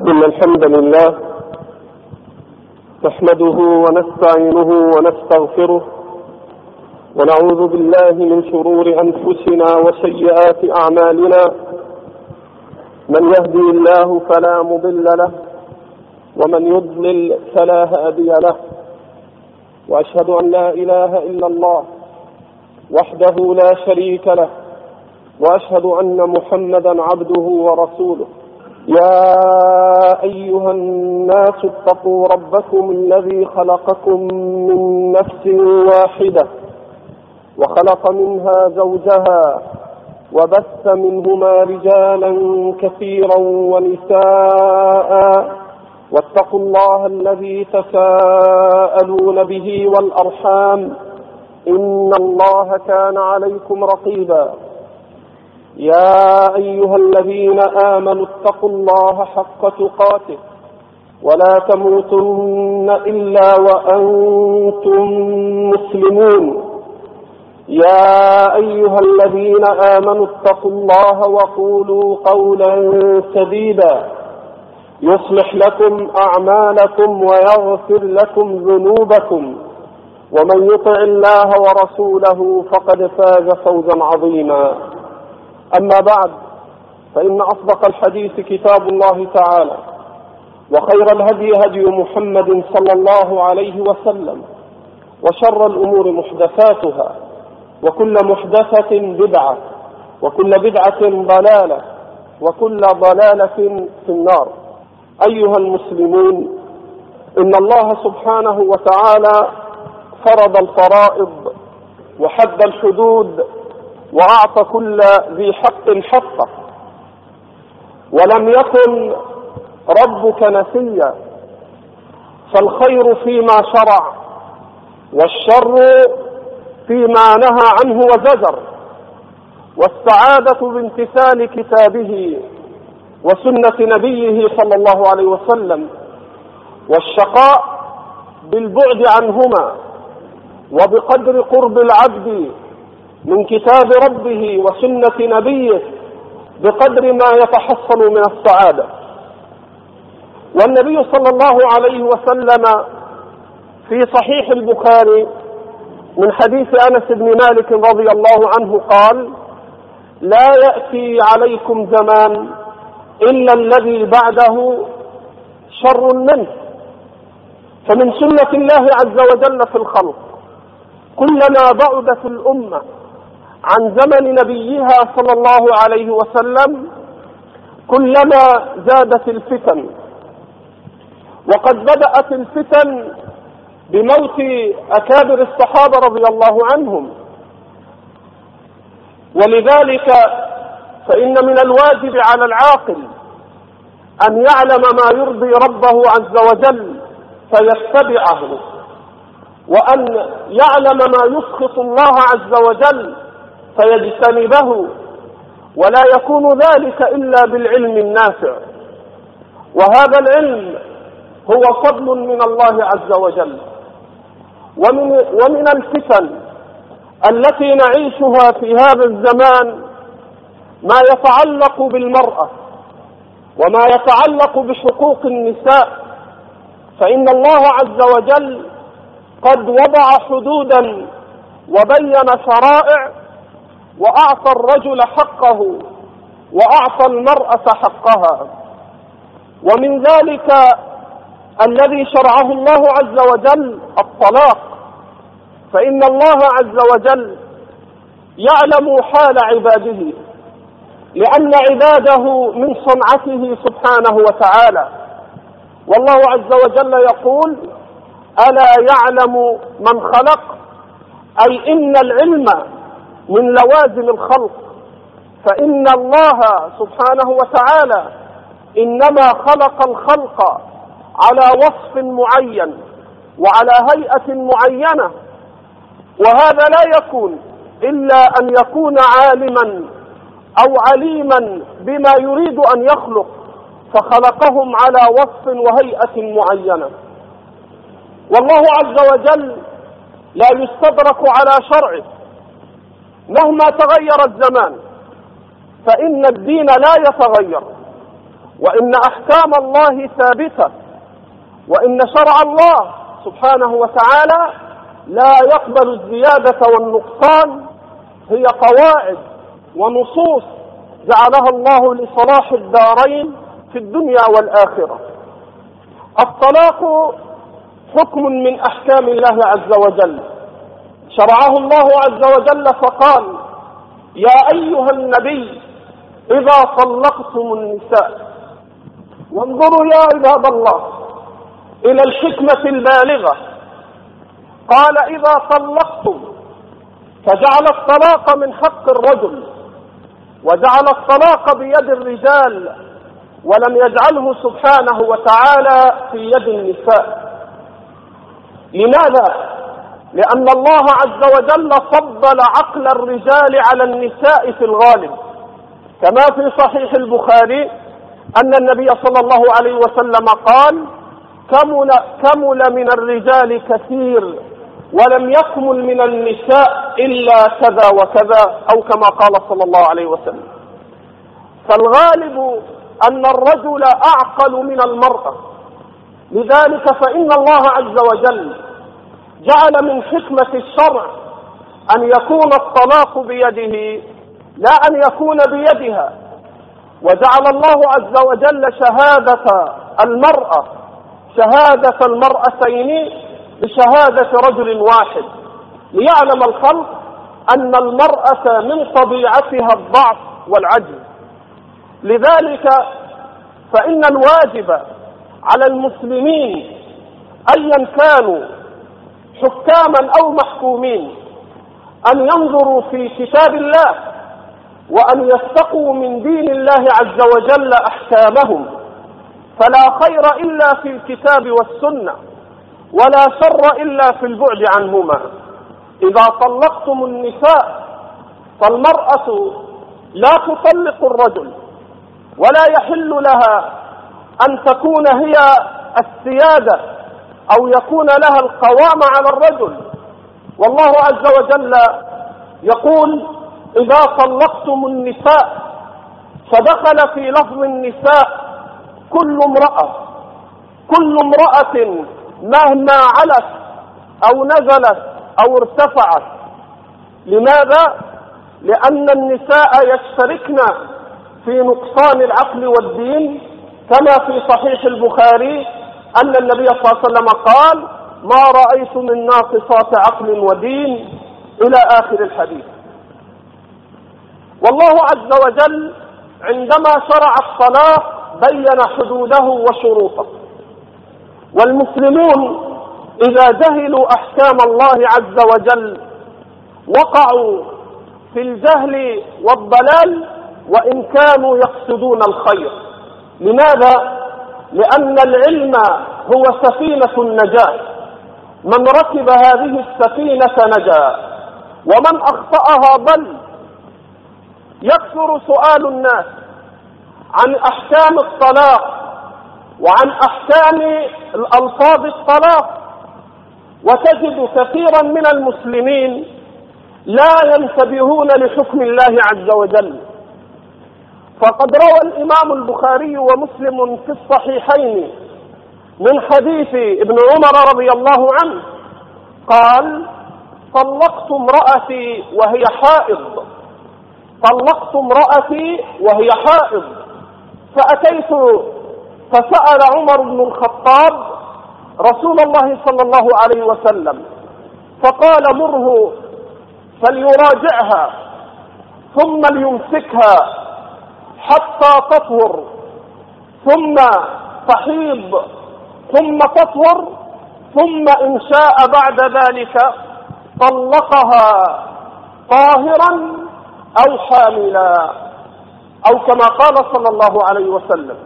إن الحمد لله نحمده ونستعينه ونستغفره ونعوذ بالله من شرور أنفسنا وسيئات أعمالنا. من يهدي الله فلا مضل له ومن يضلل فلا هادي له، وأشهد أن لا إله إلا الله وحده لا شريك له، وأشهد أن محمدا عبده ورسوله. يا أيها الناس اتقوا ربكم الذي خلقكم من نفس واحدة وخلق منها زوجها وبث منهما رجالا كثيرا ونساء، واتقوا الله الذي تساءلون به والأرحام إن الله كان عليكم رقيبا. يا أيها الذين آمنوا اتقوا الله حق تقاته ولا تموتن إلا وأنتم مسلمون. يا أيها الذين آمنوا اتقوا الله وقولوا قولا سديدا يصلح لكم أعمالكم ويغفر لكم ذنوبكم، ومن يطع الله ورسوله فقد فاز فوزا عظيما. أما بعد، فإن أصدق الحديث كتاب الله تعالى، وخير الهدي هدي محمد صلى الله عليه وسلم، وشر الأمور محدثاتها، وكل محدثة بدعة، وكل بدعة ضلالة، وكل ضلالة في النار. أيها المسلمون، إن الله سبحانه وتعالى فرض الفرائض وحد الحدود وأعطى كل ذي حق حقه، ولم يكن ربك نسيا، فالخير فيما شرع والشر فيما نهى عنه وزجر، والسعادة بامتثال كتابه وسنة نبيه صلى الله عليه وسلم، والشقاء بالبعد عنهما، وبقدر قرب العبد من كتاب ربه وسنة نبيه بقدر ما يتحصل من السعادة. والنبي صلى الله عليه وسلم في صحيح البخاري من حديث أنس بن مالك رضي الله عنه قال: لا يأتي عليكم زمان إلا الذي بعده شر منه. فمن سنة الله عز وجل في الخلق كلما بعدت الأمة عن زمن نبيها صلى الله عليه وسلم كلما زادت الفتن، وقد بدأت الفتن بموت أكابر الصحابة رضي الله عنهم. ولذلك فإن من الواجب على العاقل أن يعلم ما يرضي ربه عز وجل فيتبعه، وأن يعلم ما يسخط الله عز وجل فيجتنبه، ولا يكون ذلك إلا بالعلم النافع. وهذا العلم هو فضل من الله عز وجل. ومن الفتن التي نعيشها في هذا الزمان ما يتعلق بالمرأة وما يتعلق بحقوق النساء، فإن الله عز وجل قد وضع حدودا وبين شرائع، وأعطى الرجل حقه وأعطى المرأة حقها. ومن ذلك الذي شرعه الله عز وجل الطلاق، فإن الله عز وجل يعلم حال عباده، لأن عباده من صنعته سبحانه وتعالى. والله عز وجل يقول: ألا يعلم من خلق، أي إن العلم من لوازم الخلق، فإن الله سبحانه وتعالى إنما خلق الخلق على وصف معين وعلى هيئة معينة، وهذا لا يكون إلا أن يكون عالما أو عليما بما يريد أن يخلق، فخلقهم على وصف وهيئة معينة. والله عز وجل لا يستدرك على شرعه مهما تغير الزمان، فإن الدين لا يتغير، وإن أحكام الله ثابتة، وإن شرع الله سبحانه وتعالى لا يقبل الزيادة والنقصان، هي قواعد ونصوص جعلها الله لصلاح الدارين في الدنيا والآخرة. الطلاق حكم من أحكام الله عز وجل، شرعه الله عز وجل فقال: يا أيها النبي إذا طلقتم النساء. وانظروا يا عباد الله إلى الحكمة البالغة، قال: إذا طلقتم، فجعل الطلاق من حق الرجل، وجعل الطلاق بيد الرجال، ولم يجعله سبحانه وتعالى في يد النساء. لماذا؟ لأن الله عز وجل فضل عقل الرجال على النساء في الغالب، كما في صحيح البخاري أن النبي صلى الله عليه وسلم قال: كمل من الرجال كثير ولم يكمل من النساء إلا كذا وكذا، أو كما قال صلى الله عليه وسلم. فالغالب أن الرجل أعقل من المرأة، لذلك فإن الله عز وجل جعل من حكمة الشرع أن يكون الطلاق بيده لا أن يكون بيدها، وجعل الله عز وجل شهادة المرأتين بشهادة رجل واحد، ليعلم الخلق أن المرأة من طبيعتها الضعف والعجز. لذلك فإن الواجب على المسلمين أيا كانوا حكاما أو محكومين أن ينظروا في كتاب الله، وأن يستقوا من دين الله عز وجل أحكامهم، فلا خير إلا في الكتاب والسنة، ولا شر إلا في البعد عنهما. إذا طلقتم النساء فالمرأة لا تطلق الرجل، ولا يحل لها أن تكون هي السيادة أو يكون لها القوام على الرجل. والله عز وجل يقول: إذا طلقتم النساء، فدخل في لفظ النساء كل امرأة مهما علت أو نزلت أو ارتفعت. لماذا؟ لأن النساء يشتركن في نقصان العقل والدين، كما في صحيح البخاري أن النبي صلى الله عليه وسلم قال: ما رأيت من ناقصات عقل ودين، إلى آخر الحديث. والله عز وجل عندما شرع الطلاق بين حدوده وشروطه، والمسلمون إذا جهلوا أحكام الله عز وجل وقعوا في الجهل والضلال، وإن كانوا يقصدون الخير. لماذا؟ لأن العلم هو سفينة النجاة، من ركب هذه السفينة نجا، ومن أخطأها ضل. يكثر سؤال الناس عن أحكام الطلاق وعن أحكام الألفاظ الطلاق، وتجد كثيرا من المسلمين لا ينتبهون لحكم الله عز وجل. فقد روى الإمام البخاري ومسلم في الصحيحين من حديث ابن عمر رضي الله عنه قال: طلقت امرأتي وهي حائض، فأتيت فسأل عمر بن الخطاب رسول الله صلى الله عليه وسلم، فقال: مره فليراجعها ثم ليمسكها حتى تطهر، ثم تحيض، ثم تطهر، ثم إن شاء بعد ذلك طلقها طاهرا أو حاملا، أو كما قال صلى الله عليه وسلم.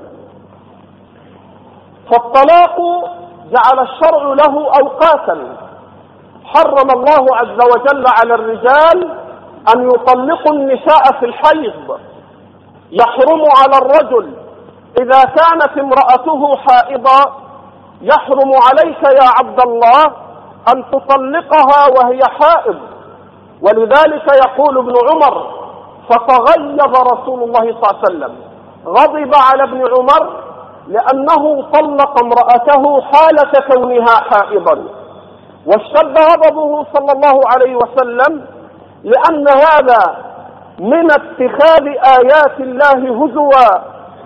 فالطلاق جعل الشرع له أوقاتا، حرم الله عز وجل على الرجال أن يطلقوا النساء في الحيض. يحرم على الرجل إذا كانت امرأته حائضة، يحرم عليك يا عبد الله أن تطلقها وهي حائض. ولذلك يقول ابن عمر: فتغيظ رسول الله صلى الله عليه وسلم، غضب على ابن عمر لأنه طلق امرأته حالة كونها حائضا، واشتد غضبه صلى الله عليه وسلم لأن هذا من اتخاذ آيات الله هزوا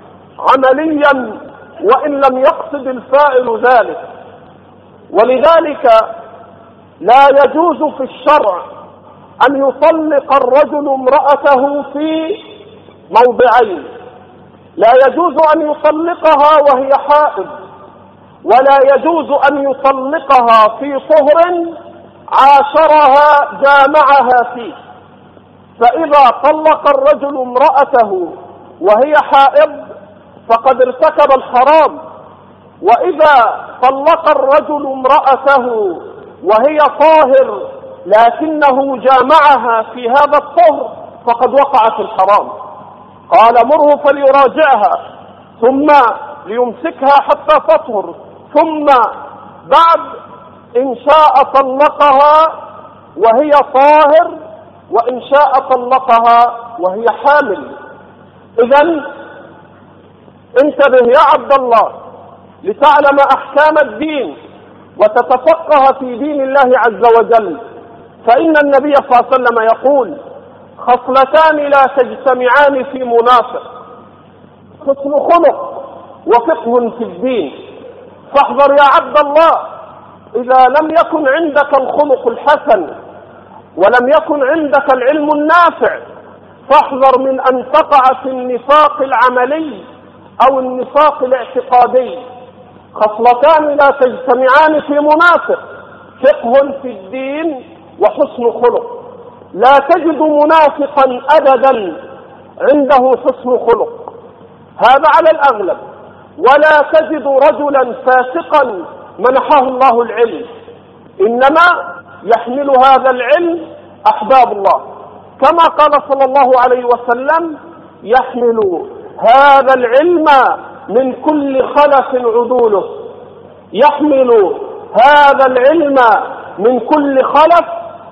عمليا وإن لم يقصد الفاعل ذلك. ولذلك لا يجوز في الشرع أن يطلق الرجل امرأته في موضعين: لا يجوز أن يطلقها وهي حائض، ولا يجوز أن يطلقها في طهر عاشرها جامعها فيه. فإذا طلق الرجل امرأته وهي حائض فقد ارتكب الحرام، وإذا طلق الرجل امرأته وهي طاهر لكنه جامعها في هذا الطهر فقد وقع في الحرام. قال: مره فليراجعها ثم ليمسكها حتى تطهر، ثم بعد إن شاء طلقها وهي طاهر، وإن شاء طلقها وهي حامل. إذن انتبه يا عبد الله لتعلم أحكام الدين وتتفقه في دين الله عز وجل، فإن النبي صلى الله عليه وسلم يقول: خصلتان لا تجتمعان في منافق: حسن خلق وفقه في الدين. فاحذر يا عبد الله، إذا لم يكن عندك الخلق الحسن ولم يكن عندك العلم النافع فاحذر من أن تقع في النفاق العملي أو النفاق الاعتقادي. خصلتان لا تجتمعان في منافق: فقه في الدين وحسن خلق. لا تجد منافقا أبدا عنده حسن خلق، هذا على الأغلب، ولا تجد رجلا فاسقا منحه الله العلم، إنما يحمل هذا العلم أحباب الله، كما قال صلى الله عليه وسلم: يحمل هذا العلم من كل خلف عدوله. يحمل هذا العلم من كل خلف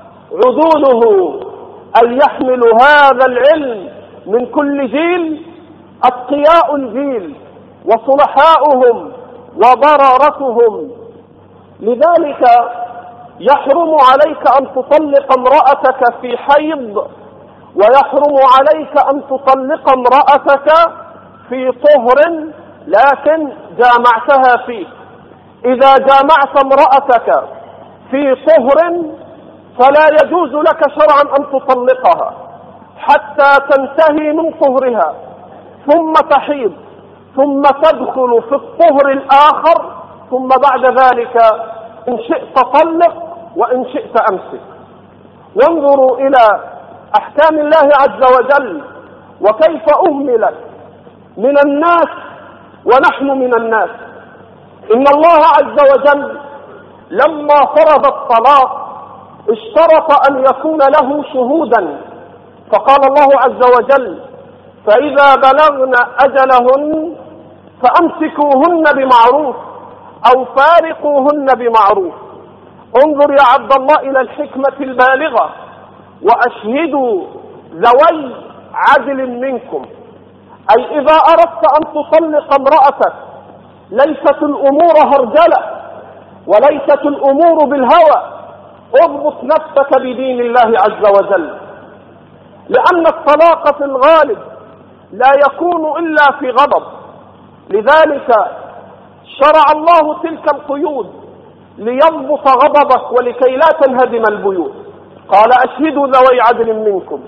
عدوله، أي يحمل هذا العلم من كل جيل أتقياء الجيل وصلحاؤهم وبررتهم. لذلك يحرم عليك أن تطلق امرأتك في حيض، ويحرم عليك أن تطلق امرأتك في طهر لكن جامعتها فيه. إذا جامعت امرأتك في طهر فلا يجوز لك شرعا أن تطلقها حتى تنتهي من طهرها ثم تحيض ثم تدخل في الطهر الآخر، ثم بعد ذلك إن شئت طلق وإن شئت أمسك. وانظروا إلى أحكام الله عز وجل وكيف أهملت من الناس ونحن من الناس. إن الله عز وجل لما فرض الطلاق اشترط أن يكون له شهودا، فقال الله عز وجل: فإذا بلغن أجلهن فأمسكوهن بمعروف أو فارقوهن بمعروف. انظر يا عبد الله إلى الحكمة البالغة: وأشهدوا ذوي عدل منكم. أي إذا أردت أن تطلق امرأتك ليست الأمور هرجلة وليست الأمور بالهوى، اضبط نفسك بدين الله عز وجل، لأن الطلاق في الغالب لا يكون إلا في غضب. لذلك شرع الله تلك القيود ليضبط غضبك ولكي لا تنهدم البيوت. قال: أشهدوا ذوي عدل منكم.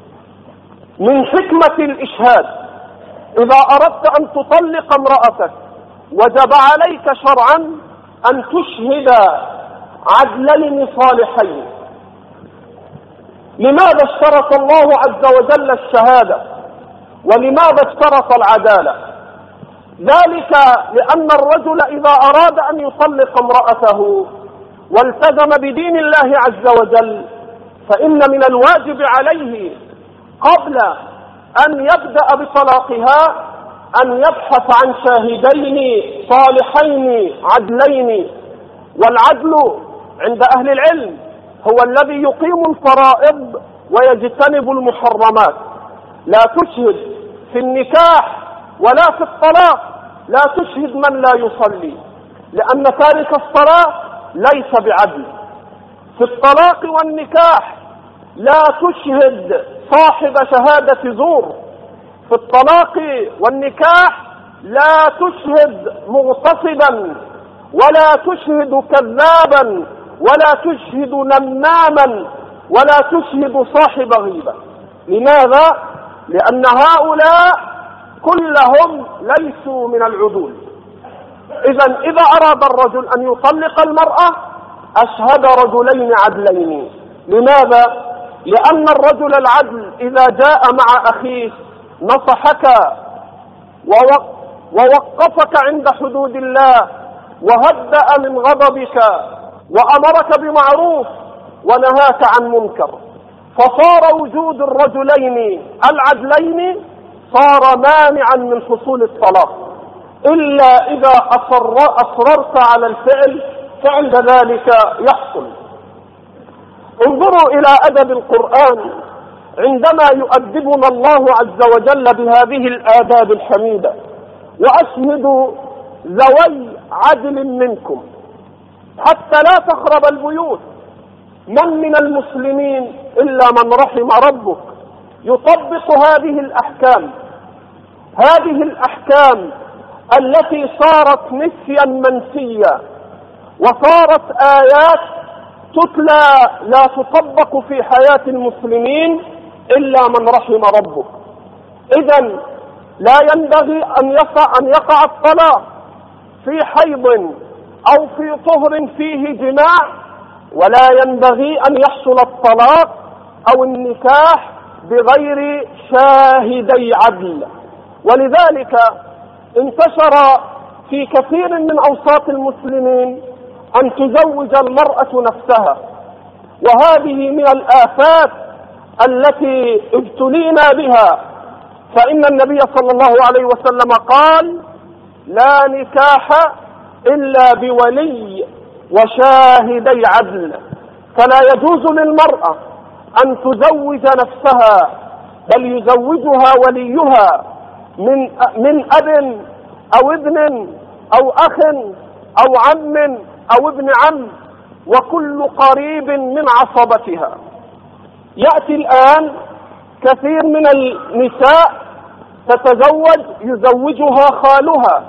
من حكمة الإشهاد إذا أردت أن تطلق امرأتك وجب عليك شرعا أن تشهد عدلين صالحين. لماذا اشترط الله عز وجل الشهادة ولماذا اشترط العدالة؟ ذلك لأن الرجل إذا أراد أن يطلق امرأته والتزم بدين الله عز وجل فإن من الواجب عليه قبل أن يبدأ بطلاقها أن يبحث عن شاهدين صالحين عدلين. والعدل عند أهل العلم هو الذي يقيم الفرائض ويجتنب المحرمات. لا تشهد في النكاح ولا في الطلاق لا تشهد من لا يصلي، لأن تارك الصلاة ليس بعدل. في الطلاق والنكاح لا تشهد صاحب شهادة زور. في الطلاق والنكاح لا تشهد مغتصبا، ولا تشهد كذابا، ولا تشهد نماما، ولا تشهد صاحب غيبة. لماذا؟ لأن هؤلاء كلهم ليسوا من العدول. إذا أراد الرجل أن يطلق المرأة أشهد رجلين عدلين. لماذا؟ لأن الرجل العدل إذا جاء مع أخيه نصحك ووقفك عند حدود الله وهدأ من غضبك وأمرك بمعروف ونهاك عن منكر، فصار وجود الرجلين العدلين صار مانعا من حصول الطلاق، إلا إذا أصررت على الفعل فعند ذلك يحصل. انظروا إلى أدب القرآن عندما يؤدبنا الله عز وجل بهذه الآداب الحميدة: وأشهدوا ذوي عدل منكم حتى لا تخرب البيوت. من المسلمين إلا من رحم ربك يطبق هذه الأحكام التي صارت نسيا منسيا، وصارت آيات تتلى لا تطبق في حياة المسلمين إلا من رحم ربك. إذن لا ينبغي أن يقع الطلاق في حيض أو في طهر فيه جماع، ولا ينبغي أن يحصل الطلاق أو النكاح بغير شاهدي عدل. ولذلك انتشر في كثير من أوساط المسلمين أن تزوج المرأة نفسها، وهذه من الآفات التي ابتلينا بها. فإن النبي صلى الله عليه وسلم قال: لا نكاح إلا بولي وشاهدي عدل. فلا يجوز للمرأة أن تزوج نفسها، بل يزوجها وليها من أب أو ابن أو أخ أو عم أو ابن عم وكل قريب من عصبتها. يأتي الآن كثير من النساء تتزوج يزوجها خالها.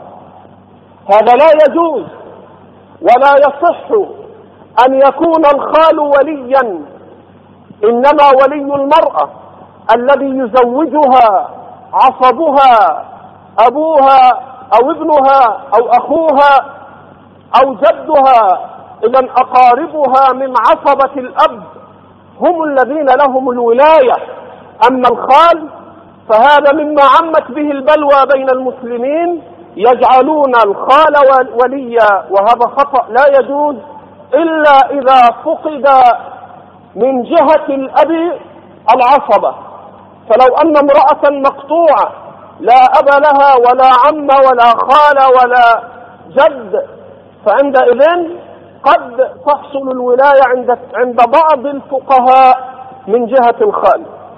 هذا لا يجوز، ولا يصح أن يكون الخال وليا، إنما ولي المرأة الذي يزوجها عصبها، أبوها أو ابنها أو أخوها أو جدها. إذن أقاربها من عصبة الأب هم الذين لهم الولاية. أما الخال فهذا مما عمت به البلوى بين المسلمين، يجعلون الخال وليا، وهذا خطأ لا يجوز إلا إذا فقد من جهة الأب العصبة. فلو أن امرأة مقطوعة لا أب لها ولا عم ولا خال ولا جد، فعندئذ قد تحصل الولاية عند بعض الفقهاء من جهة الخال.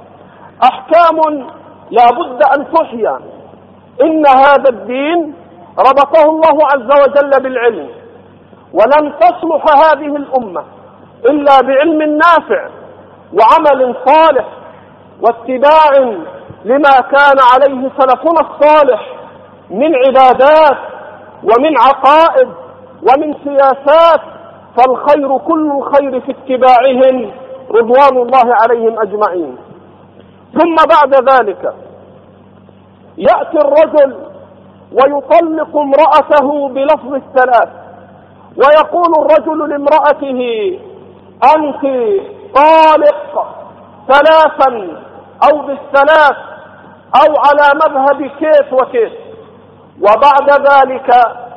أحكام لا بد أن تحيا. إن هذا الدين ربطه الله عز وجل بالعلم، ولن تصلح هذه الأمة إلا بعلم نافع وعمل صالح واتباع لما كان عليه سلفنا الصالح من عبادات ومن عقائد ومن سياسات، فالخير كل الخير في اتباعهم رضوان الله عليهم أجمعين. ثم بعد ذلك يأتي الرجل ويطلق امرأته بلفظ الثلاث، ويقول الرجل لامرأته: أنت طالق ثلاثا أو بالثلاث أو على مذهب كيف وكيف. وبعد ذلك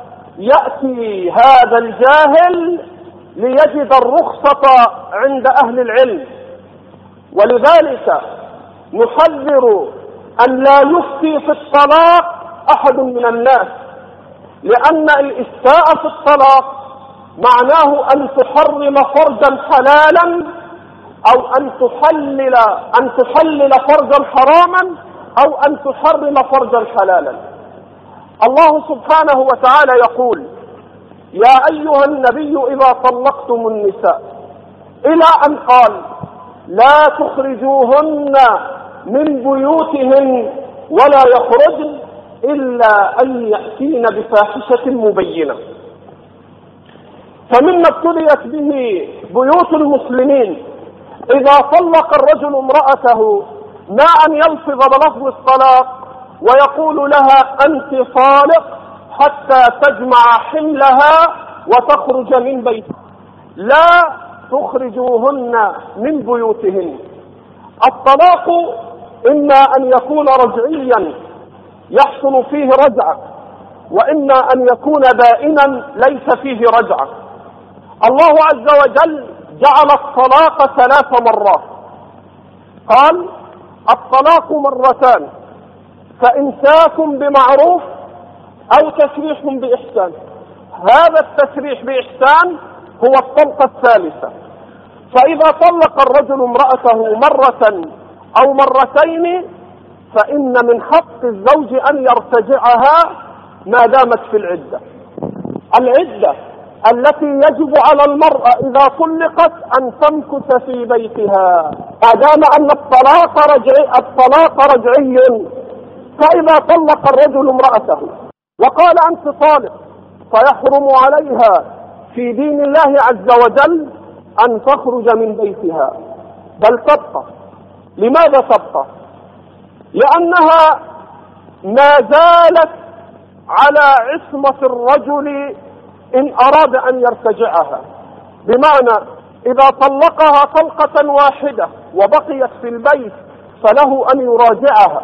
يأتي هذا الجاهل ليجد الرخصة عند أهل العلم. ولذلك نحذر أن لا يفتي في الطلاق أحد من الناس، لأن الإفتاء في الطلاق معناه أن تحرم فرجا حلالا أو أن تحلل فرجا حراما أو أن تحرم فرجا حلالا. الله سبحانه وتعالى يقول: يا أيها النبي إذا طلقتم النساء، إلى أن قال: لا تخرجوهن من بيوتهن ولا يخرجن إلا أن يأتين بفاحشة مبينة. فمما ابتليت به بيوت المسلمين إذا طلق الرجل امرأته ما أن يلفظ بلفظ الطلاق ويقول لها: أنت طالق، حتى تجمع حملها وتخرج من بيتها. لا تخرجوهن من بيوتهن. الطلاق إما أن يكون رجعيا يحصل فيه رجعة، وإما أن يكون بائنا ليس فيه رجعة. الله عز وجل جعل الطلاق 3 مرات. قال: الطلاق مرتان، فإمساك بمعروف أو تسريح بإحسان. هذا التسريح بإحسان هو الطلقة الثالثة. فإذا طلق الرجل امرأته مرة أو مرتين فإن من حق الزوج أن يرتجعها ما دامت في العدة. العدة التي يجب على المرأة إذا طلقت أن تمكث في بيتها ما دام أن الطلاق رجعي. فإذا طلق الرجل امرأته وقال: أنت طالق، فيحرم عليها في دين الله عز وجل أن تخرج من بيتها، بل تبقى. لماذا تبقى؟ لأنها ما زالت على عصمة الرجل إن أراد أن يرتجعها. بمعنى إذا طلقها طلقة واحدة وبقيت في البيت فله أن يراجعها،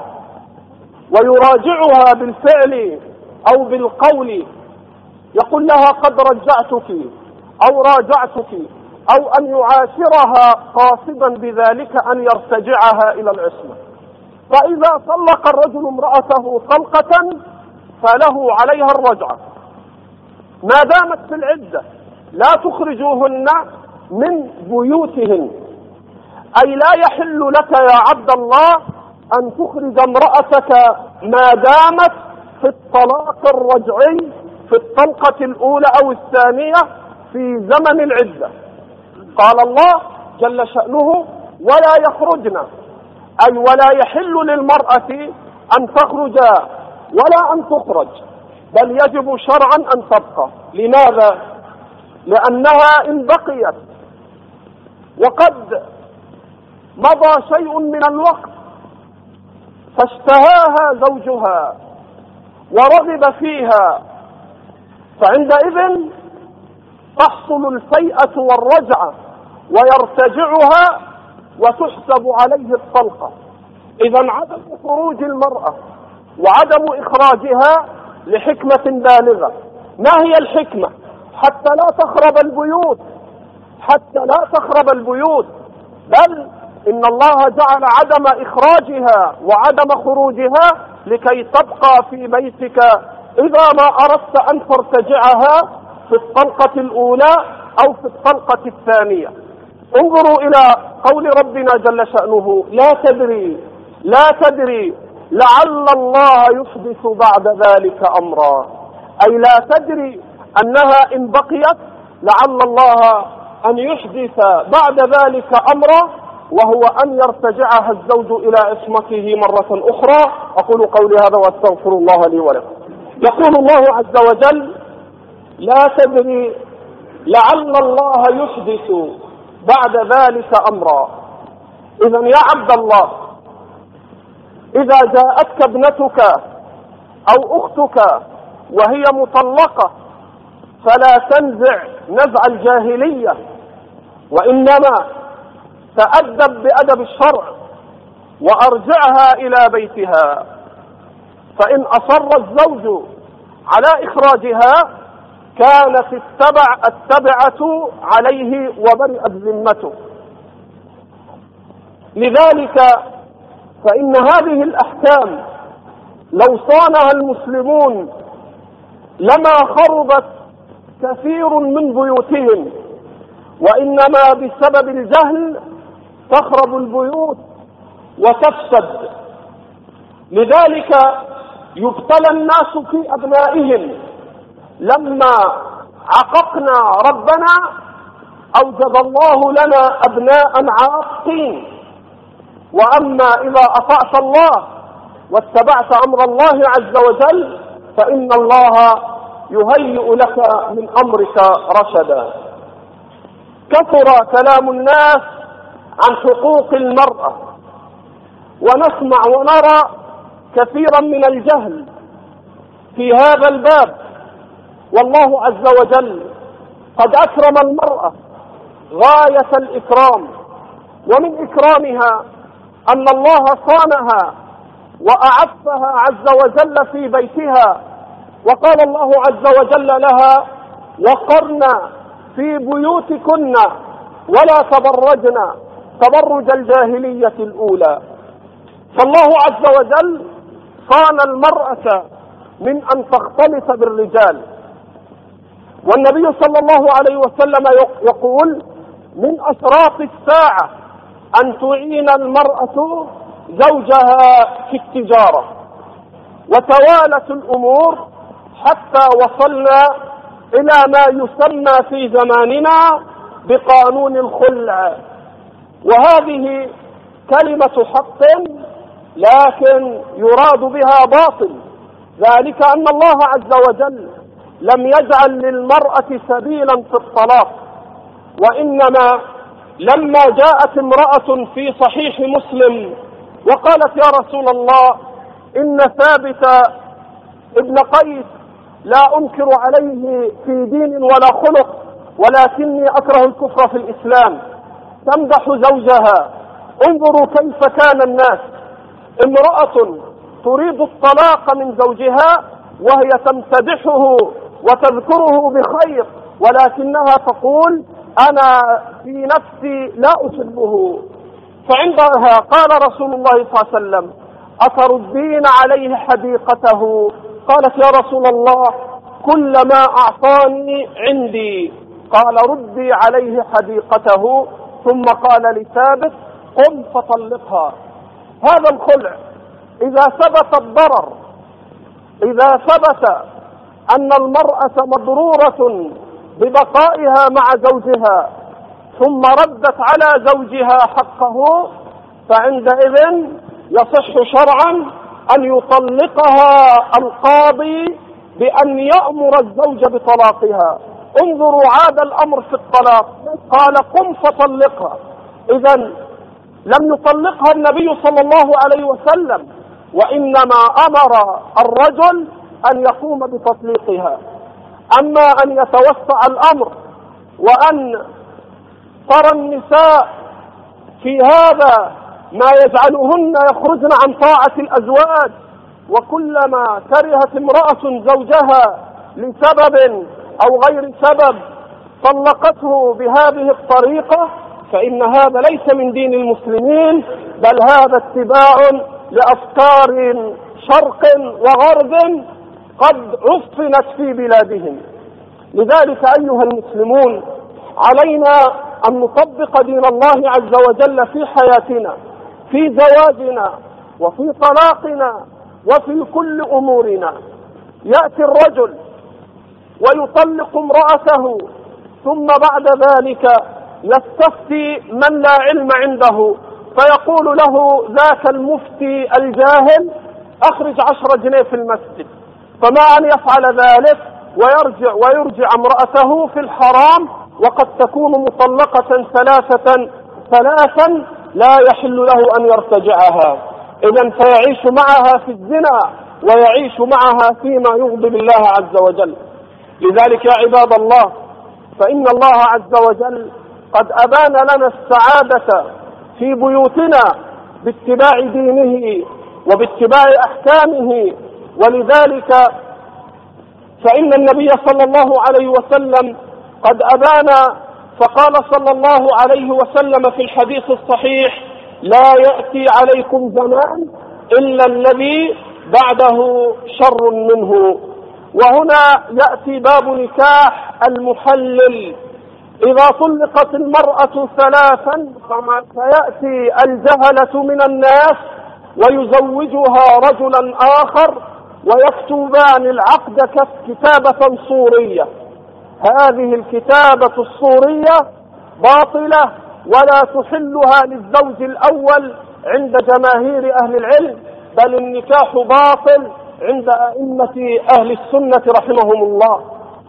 ويراجعها بالفعل أو بالقول، يقول لها: قد رجعتك أو راجعتك، أو أن يعاشرها قاصدا بذلك أن يرتجعها إلى العصمة. فإذا طلق الرجل امرأته طلقة فله عليها الرجعة ما دامت في العدة. لا تخرجوهن من بيوتهن، أي لا يحل لك يا عبد الله أن تخرج امرأتك ما دامت في الطلاق الرجعي في الطلقة الأولى أو الثانية في زمن العدة. قال الله جل شأنه: ولا يخرجن، أي ولا يحل للمرأة أن تخرج ولا أن تخرج، بل يجب شرعا أن تبقى. لماذا؟ لأنها إن بقيت وقد مضى شيء من الوقت فاشتهاها زوجها ورغب فيها، فعندئذ تحصل الفيئة والرجعة ويرتجعها وتحسب عليه الطلقة. إذا عدم خروج المرأة وعدم إخراجها لحكمة بالغة. ما هي الحكمة؟ حتى لا تخرب البيوت، بل إن الله جعل عدم إخراجها وعدم خروجها لكي تبقى في بيتك إذا ما أردت أن ترتجعها في الطلقة الأولى أو في الطلقة الثانية. انظروا إلى قول ربنا جل شأنه: لا تدري لعل الله يحدث بعد ذلك أمرا. أي لا تدري أنها إن بقيت لعل الله أن يحدث بعد ذلك أمرا، وهو أن يرتجعها الزوج إلى عصمته مرة أخرى. أقول قولي هذا وأستغفر الله لي ولكم. يقول الله عز وجل: لا تدري لعل الله يحدث بعد ذلك أمرا. إذن يا عبد الله، إذا جاءتك ابنتك أو أختك وهي مطلقة فلا تنزع نزع الجاهلية، وإنما تأدب بأدب الشرع وأرجعها إلى بيتها. فإن أصر الزوج على إخراجها كانت التبعة عليه وبرئت ذمته. لذلك فإن هذه الأحكام لو صانها المسلمون لما خربت كثير من بيوتهم، وإنما بسبب الجهل تخرب البيوت وتفسد. لذلك يبتلى الناس في أبنائهم. لما عققنا ربنا أوجد الله لنا أبناء عاقين. وأما إذا أطعت الله واتبعت أمر الله عز وجل فإن الله يهيئ لك من أمرك رشدا. كثر كلام الناس عن حقوق المرأة، ونسمع ونرى كثيرا من الجهل في هذا الباب. والله عز وجل قد أكرم المرأة غاية الإكرام، ومن إكرامها أن الله صانها وأعفها عز وجل في بيتها. وقال الله عز وجل لها: وقرن في بيوتكن ولا تبرجن تبرج الجاهلية الأولى. فالله عز وجل صان المرأة من أن تختلط بالرجال. والنبي صلى الله عليه وسلم يقول: من أشراط الساعة أن تعين المرأة زوجها في التجارة. وتوالت الأمور حتى وصلنا إلى ما يسمى في زماننا بقانون الخلع. وهذه كلمة حق لكن يراد بها باطل، ذلك أن الله عز وجل لم يجعل للمرأة سبيلا في الطلاق. وإنما لما جاءت امرأة في صحيح مسلم وقالت: يا رسول الله، إن ثابت ابن قيس لا أنكر عليه في دين ولا خلق، ولكني أكره الكفر في الإسلام، تمدح زوجها. انظروا كيف كان الناس. امرأة تريد الطلاق من زوجها وهي تمتدحه وتذكره بخير، ولكنها تقول: أنا في نفسي لا أحبه. فعندها قال رسول الله صلى الله عليه وسلم: أتردين عليه حديقته؟ قالت: يا رسول الله، كل ما أعطاني عندي. قال: ردي عليه حديقته. ثم قال لثابت: قم فطلقها. هذا الخلع إذا ثبت الضرر، إذا ثبت أن المرأة مضرورة ببقائها مع زوجها ثم ردت على زوجها حقه، فعندئذ يصح شرعا أن يطلقها القاضي بأن يأمر الزوج بطلاقها. انظروا عاد الأمر في الطلاق، قال: قم فطلقها. إذن لم يطلقها النبي صلى الله عليه وسلم، وإنما أمر الرجل أن يقوم بتطليقها. أما أن يتوسع الأمر وأن ترى النساء في هذا ما يجعلهن يخرجن عن طاعة الأزواج، وكلما كرهت امرأة زوجها لسبب أو غير سبب طلقته بهذه الطريقة، فإن هذا ليس من دين المسلمين، بل هذا اتباع لأفكار شرق وغرب قد عفنت في بلادهم. لذلك أيها المسلمون، علينا أن نطبق دين الله عز وجل في حياتنا، في زواجنا وفي طلاقنا وفي كل أمورنا. يأتي الرجل ويطلق امرأته ثم بعد ذلك يستفتي من لا علم عنده، فيقول له ذاك المفتي الجاهل: أخرج 10 جنيه في المسجد. فما أن يفعل ذلك ويرجع امرأته في الحرام، وقد تكون مطلقة ثلاثا لا يحل له أن يرتجعها. إذن فيعيش معها في الزنا ويعيش معها فيما يغضب الله عز وجل. لذلك يا عباد الله، فإن الله عز وجل قد أبان لنا السعادة في بيوتنا باتباع دينه وباتباع أحكامه. ولذلك فإن النبي صلى الله عليه وسلم قد أبان، فقال صلى الله عليه وسلم في الحديث الصحيح: لا يأتي عليكم زمان إلا الذي بعده شر منه. وهنا يأتي باب نكاح المحلل. إذا طلقت المرأة 3 فيأتي الجهلة من الناس ويزوجها رجلا آخر ويكتبان العقد كتابة صورية. هذه الكتابة الصورية باطلة ولا تحلها للزوج الأول عند جماهير أهل العلم، بل النكاح باطل عند أئمة أهل السنة رحمهم الله.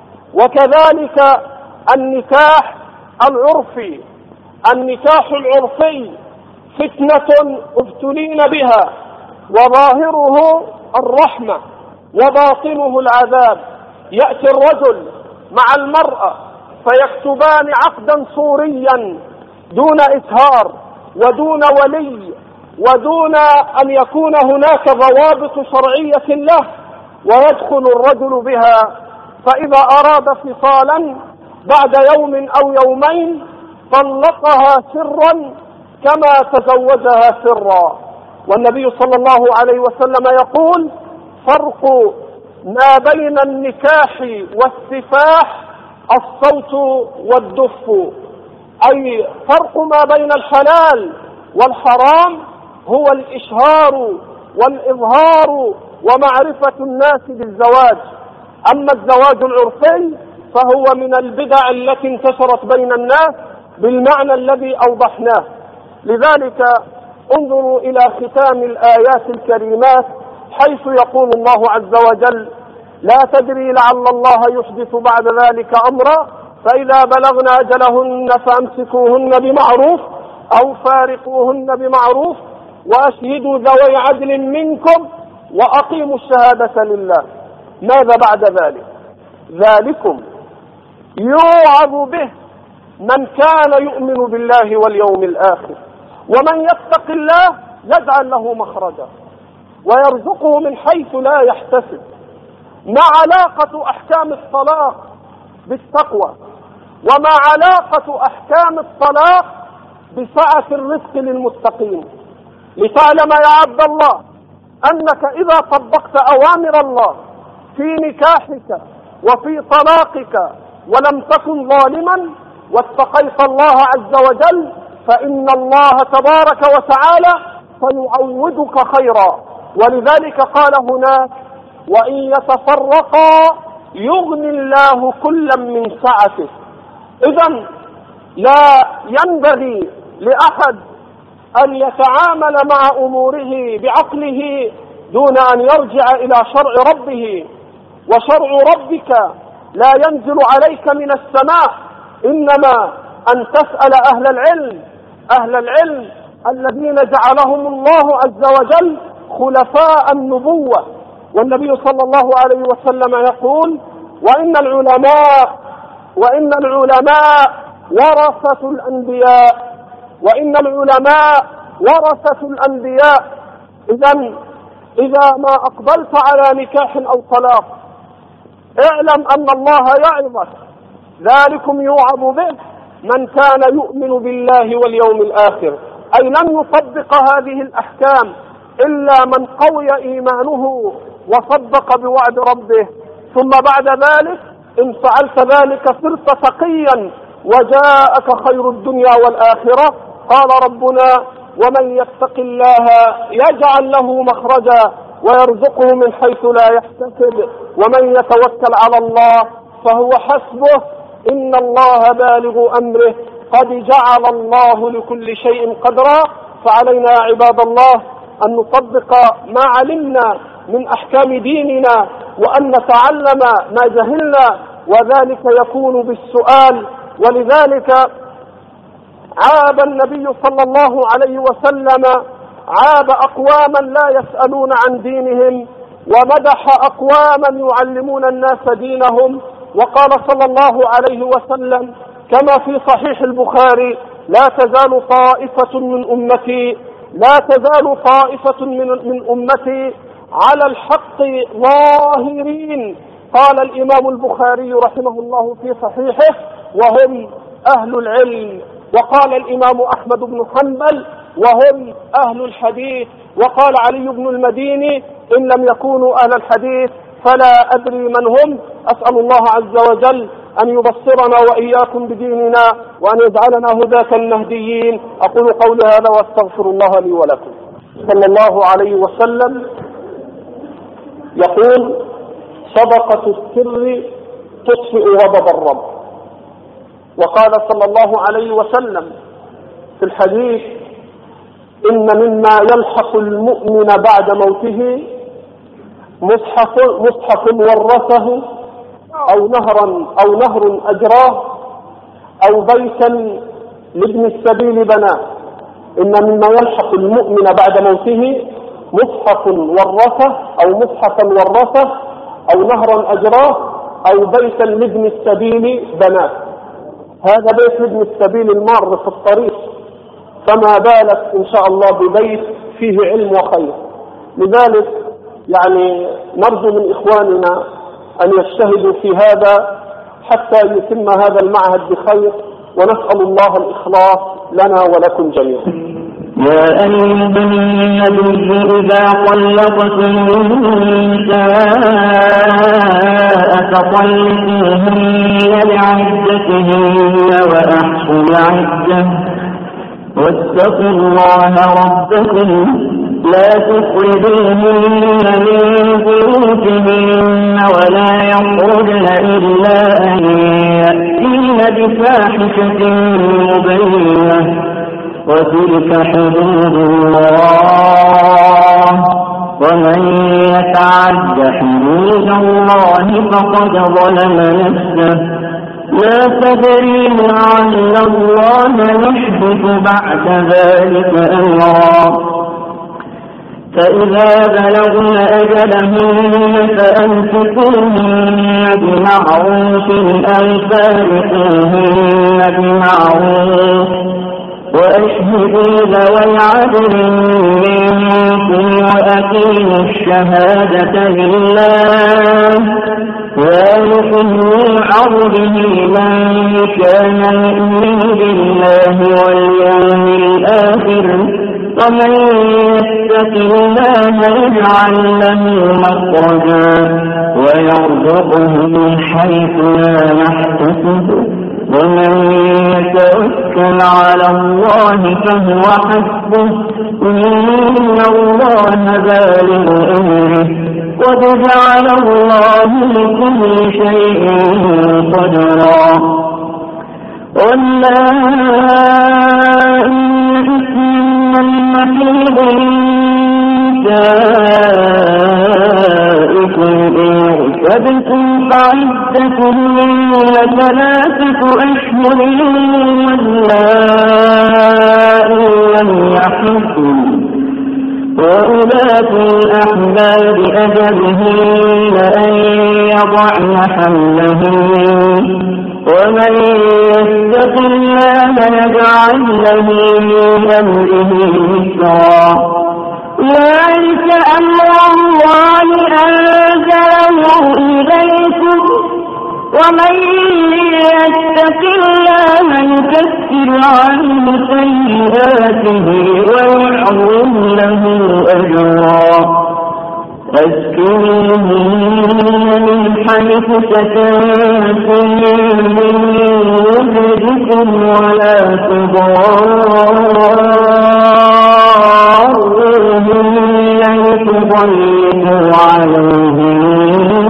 وكذلك النكاح العرفي. النكاح العرفي فتنة ابتلين بها، وظاهره الرحمة وباطنه العذاب. يأتي الرجل مع المرأة فيكتبان عقدا صوريا دون إسهار ودون ولي ودون أن يكون هناك ضوابط شرعية له، ويدخل الرجل بها، فإذا أراد فصالا بعد يوم أو يومين طلقها سرا كما تزوجها سرا. والنبي صلى الله عليه وسلم يقول: فرق ما بين النكاح والسفاح الصوت والدف، أي فرق ما بين الحلال والحرام هو الإشهار والإظهار ومعرفة الناس بالزواج. أما الزواج العرفي فهو من البدع التي انتشرت بين الناس بالمعنى الذي أوضحناه. لذلك انظروا إلى ختام الآيات الكريمات حيث يقول الله عز وجل: لا تدري لعل الله يحدث بعد ذلك أمرا، فإذا بلغن أجلهن فأمسكوهن بمعروف أو فارقوهن بمعروف وأشهدوا ذوي عدل منكم وأقيموا الشهادة لله. ماذا بعد ذلك؟ ذلكم يوعظ به من كان يؤمن بالله واليوم الآخر، ومن يتق الله يجعل له مخرجا ويرزقه من حيث لا يحتسب. ما علاقة أحكام الطلاق بالتقوى؟ وما علاقة أحكام الطلاق بسعة الرزق للمتقين؟ لتعلم يا عبد الله أنك إذا طبقت أوامر الله في نكاحك وفي طلاقك ولم تكن ظالما واتقيت الله عز وجل، فإن الله تبارك وتعالى سيعوضك خيرا. ولذلك قال هناك: وإن يتفرقا يغني الله كلا من سعته. إذن لا ينبغي لأحد أن يتعامل مع أموره بعقله دون أن يرجع إلى شرع ربه. وشرع ربك لا ينزل عليك من السماء، إنما أن تسأل أهل العلم الذين جعلهم الله عز وجل خلفاء النبوة. والنبي صلى الله عليه وسلم يقول: وإن العلماء ورثة الأنبياء، وإن العلماء ورثة الأنبياء. إذا ما أقبلت على نكاح أو طلاق اعلم أن الله يعظك. ذلكم يوعظ به من كان يؤمن بالله واليوم الآخر، أي لن يطبق هذه الأحكام إلا من قوي إيمانه وصدق بوعد ربه، ثم بعد ذلك إن فعلت ذلك صرت تقيا وجاءك خير الدنيا والآخرة. قال ربنا: ومن يتق الله يجعل له مخرجا ويرزقه من حيث لا يحتسب ومن يتوكل على الله فهو حسبه إن الله بالغ أمره قد جعل الله لكل شيء قدرا. فعلينا يا عباد الله أن نطبق ما علمنا من أحكام ديننا وأن نتعلم ما جهلنا، وذلك يكون بالسؤال. ولذلك عاب النبي صلى الله عليه وسلم أقواما لا يسألون عن دينهم، ومدح أقواما يعلمون الناس دينهم. وقال صلى الله عليه وسلم كما في صحيح البخاري: لا تزال طائفة من أمتي على الحق ظاهرين. قال الإمام البخاري رحمه الله في صحيحه: وهم أهل العلم. وقال الإمام أحمد بن حنبل: وهم أهل الحديث. وقال علي بن المديني: إن لم يكونوا أهل الحديث فلا أدري من هم. أسأل الله عز وجل أن يبصرنا وإياكم بديننا وأن يجعلنا هداة المهديين. أقول قولي هذا وأستغفر الله لي ولكم. صلى الله عليه وسلم يقول: صدقة السر تطفئ غضب الرب. وقال صلى الله عليه وسلم في الحديث: إن مما يلحق المؤمن بعد موته مصحف ورثه أو نهر أجراه أو بيتا لابن السبيل بناه. إن مما يلحق المؤمن بعد موته مصحفا ورثه أو نهرا أجراه أو بيتا لابن السبيل بناه. هذا بيت لابن السبيل المار في الطريق، فما بالك إن شاء الله ببيت فيه علم وخير. لذلك يعني نرجو من إخواننا أن يجتهدوا في هذا حتى يتم هذا المعهد بخير، ونسأل الله الإخلاص لنا ولكم جميعا. يا أيها النبي إذا طلقتم النساء فطلقوهن لعدتهن وأحصوا العدة واتقوا الله ربكم لا تخرجوهن من بيوتهن ولا يخرجن إلا أن يأتين بفاحشة مبينة وتلك حدود الله ومن يتعد حدود الله فقد ظلم نفسه لا تدري لعل الله يحدث بعد ذلك أمرا. فإذا بلغن أجلهن فأمسكوهن بمعروف أو فارقوهن بمعروف وأشهدوا ذوي عدل منكم وأقيموا الشهادة لله ذلكم يوعظ به من كان يؤمن بالله واليوم الآخر ومن يتق الله يجعل له مخرجا ويرزقه من حيث لا يحتسب ومن يتوكل على الله فهو حسبه إن الله بالغ أمره قد جعل الله لكل شيء قدرا. واللائي يئسن المحيض من نسائكم إن ارتبتم فعدتهن 3 أشهر واللائي لم يحضن وأولاة الأحباب أجلهن أن يضعن حملهن ومن يتق الله يجعل له من أمره يسرا. ذلك أمر الله أنزله إليكم ومن يتق الله يكفر عنه سيئاته ويعظم له أجرا. أسكنوهن من حيث سكنتم من وجدكم ولا تضاروهن لتضيقوا عليهن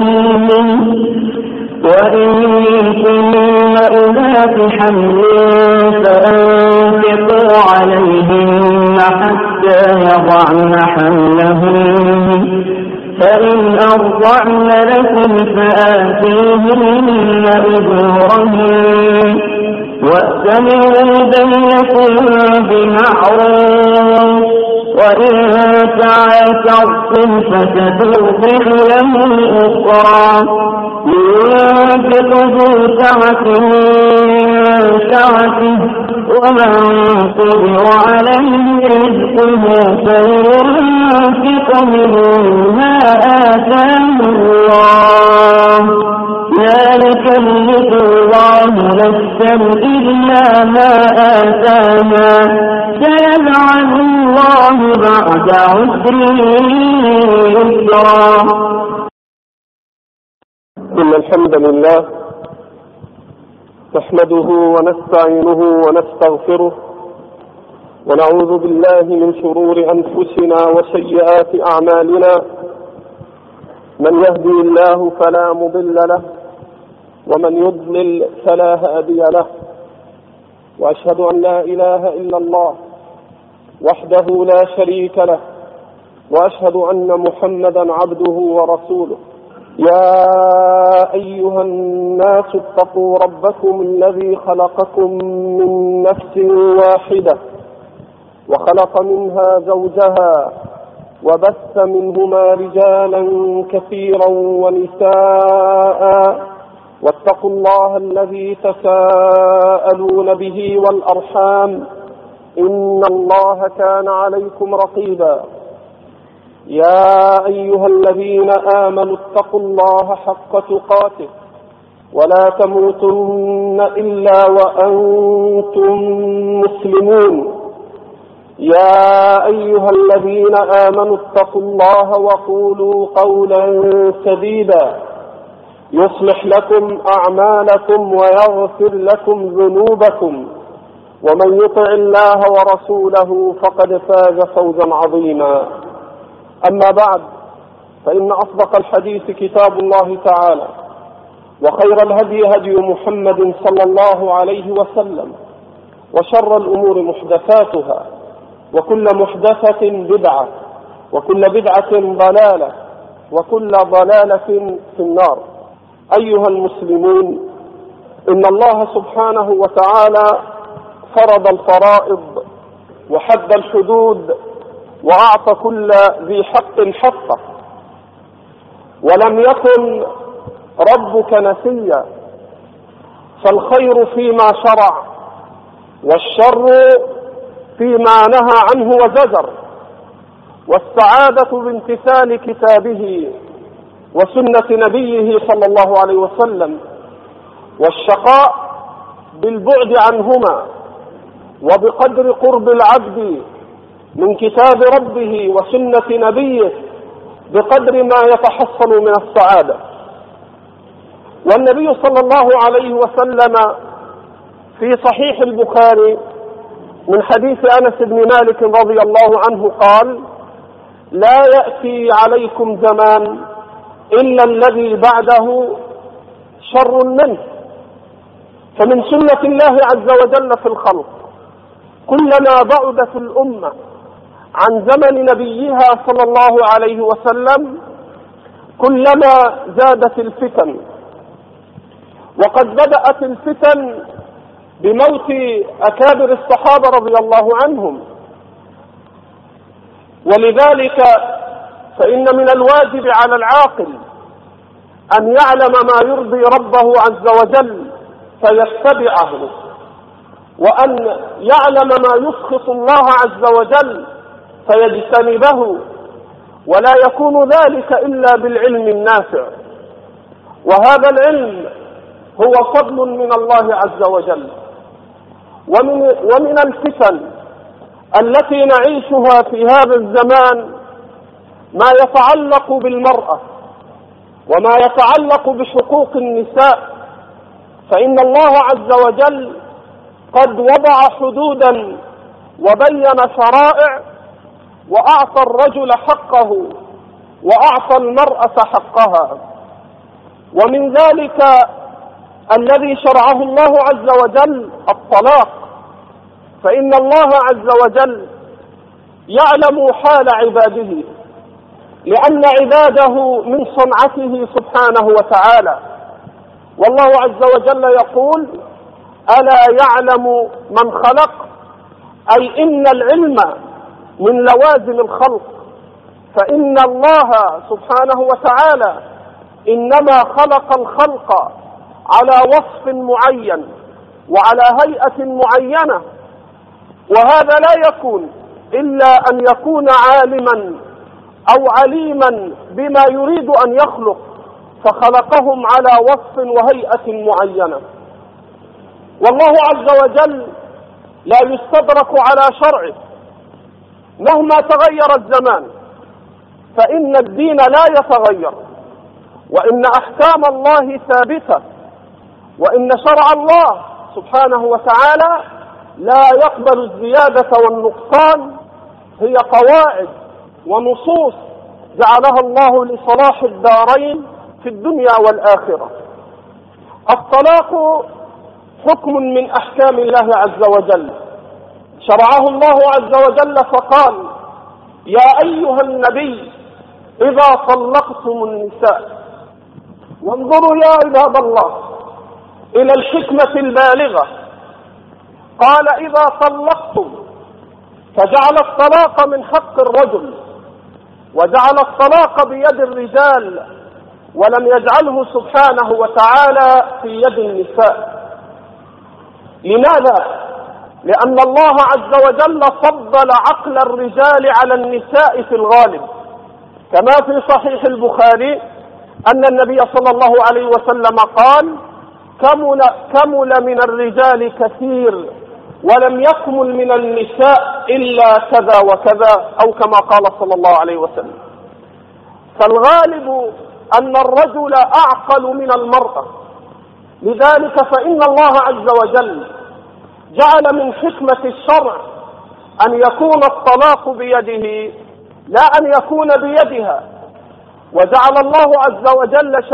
وإن كن أولات حمل فأنفقوا عليهن حتى يضعن حملهن فإن أرضعن لكم فآتوهن أجورهن وأتمروا بينكم بمعروف وإن تعاكرتم فسترضع له أخرى. ينفق ذو سعة من سعته ومن قدر عليه رزقه فلينفق مما آتاه الله لا يكلف الله نفسا إلا ما آتاها سيجعل الله بعد عسر يسرا. إن الحمد لله نحمده ونستعينه ونستغفره ونعوذ بالله من شرور أنفسنا وسيئات أعمالنا. من يهدي الله فلا مضل له ومن يضلل فلا هادي له، وأشهد أن لا إله إلا الله وحده لا شريك له، وأشهد أن محمدا عبده ورسوله. يا أيها الناس اتقوا ربكم الذي خلقكم من نفس واحدة وخلق منها زوجها وبث منهما رجالا كثيرا ونساء، واتقوا الله الذي تساءلون به والأرحام إن الله كان عليكم رقيبا. يا أيها الذين آمنوا اتقوا الله حق تقاته ولا تموتن إلا وأنتم مسلمون. يا أيها الذين آمنوا اتقوا الله وقولوا قولا سديدا يصلح لكم أعمالكم ويغفر لكم ذنوبكم، ومن يطع الله ورسوله فقد فاز فوزا عظيما. أما بعد، فإن أصدق الحديث كتاب الله تعالى، وخير الهدي هدي محمد صلى الله عليه وسلم، وشر الأمور محدثاتها، وكل محدثة بدعة، وكل بدعة ضلالة، وكل ضلالة في النار. أيها المسلمون، إن الله سبحانه وتعالى فرض الفرائض وحد الحدود وأعطى كل ذي حق حقه، ولم يكن ربك نسيا، فالخير فيما شرع والشر فيما نهى عنه وزجر، والسعادة بامتثال كتابه وسنة نبيه صلى الله عليه وسلم، والشقاء بالبعد عنهما، وبقدر قرب العبد من كتاب ربه وسنة نبيه بقدر ما يتحصل من السعادة. والنبي صلى الله عليه وسلم في صحيح البخاري من حديث أنس بن مالك رضي الله عنه قال: لا يأتي عليكم زمان إلا الذي بعده شر منه. فمن سنة الله عز وجل في الخلق كلما بعدت الأمة عن زمن نبيها صلى الله عليه وسلم كلما زادت الفتن، وقد بدأت الفتن بموت أكابر الصحابة رضي الله عنهم. ولذلك فإن من الواجب على العاقل أن يعلم ما يرضي ربه عز وجل فيتبعه، وأن يعلم ما يسخط الله عز وجل فيجتنبه، ولا يكون ذلك إلا بالعلم النافع. وهذا العلم هو فضل من الله عز وجل. ومن الفتن التي نعيشها في هذا الزمان ما يتعلق بالمرأة وما يتعلق بحقوق النساء، فإن الله عز وجل قد وضع حدودا وبين شرائع، وأعطى الرجل حقه وأعطى المرأة حقها. ومن ذلك الذي شرعه الله عز وجل الطلاق، فإن الله عز وجل يعلم حال عباده، لأن عباده من صنعته سبحانه وتعالى. والله عز وجل يقول: ألا يعلم من خلق، أي إن العلم من لوازم الخلق، فإن الله سبحانه وتعالى إنما خلق الخلق على وصف معين وعلى هيئة معينة، وهذا لا يكون إلا أن يكون عالما أو عليما بما يريد أن يخلق، فخلقهم على وصف وهيئة معينة. والله عز وجل لا يستدرك على شرعه مهما تغير الزمان، فإن الدين لا يتغير، وإن أحكام الله ثابتة، وإن شرع الله سبحانه وتعالى لا يقبل الزيادة والنقصان، هي قواعد ونصوص جعلها الله لصلاح الدارين في الدنيا والآخرة. الطلاق حكم من أحكام الله عز وجل، شرعه الله عز وجل فقال: يا أيها النبي إذا طلقتم النساء. وانظروا يا عباد الله إلى الحكمة البالغة، قال: إذا طلقتم، فجعل الطلاق من حق الرجل، وجعل الطلاق بيد الرجال، ولم يجعله سبحانه وتعالى في يد النساء. لماذا؟ لأن الله عز وجل فضل عقل الرجال على النساء في الغالب، كما في صحيح البخاري أن النبي صلى الله عليه وسلم قال: كمل من الرجال كثير ولم يكمل من النساء إلا كذا وكذا، أو كما قال صلى الله عليه وسلم. فالغالب أن الرجل أعقل من المرأة، لذلك فإن الله عز وجل جعل من حكمة الشرع أن يكون الطلاق بيده لا أن يكون بيدها، وجعل الله عز وجل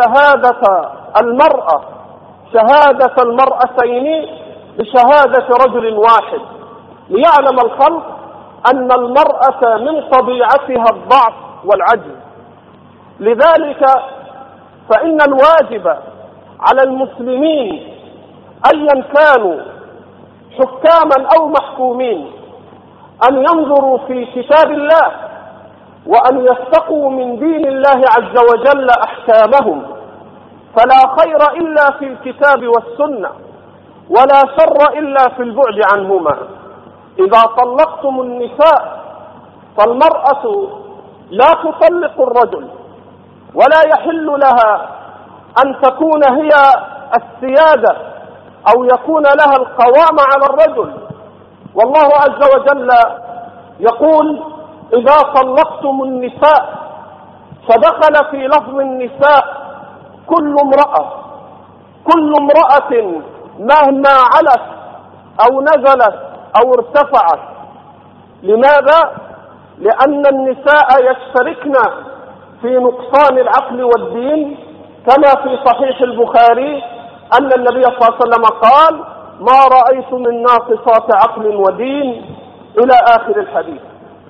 شهادة المرأتين بشهادة رجل واحد، ليعلم الخلق أن المرأة من طبيعتها الضعف والعجز. لذلك فإن الواجب على المسلمين أيا كانوا حكاما أو محكومين أن ينظروا في كتاب الله وأن يستقوا من دين الله عز وجل أحكامهم، فلا خير إلا في الكتاب والسنة، ولا شر إلا في البعد عنهما. إذا طلقتم النساء فالمرأة لا تطلق الرجل، ولا يحل لها أن تكون هي السيادة أو يكون لها القوام على الرجل. والله عز وجل يقول: إذا طلقتم النساء، فدخل في لفظ النساء كل امرأة مهما علت أو نزلت أو ارتفعت. لماذا؟ لأن النساء يشتركن في نقصان العقل والدين، كما في صحيح البخاري أن النبي صلى الله عليه وسلم قال: ما رأيت من ناقصات عقل ودين، إلى آخر الحديث.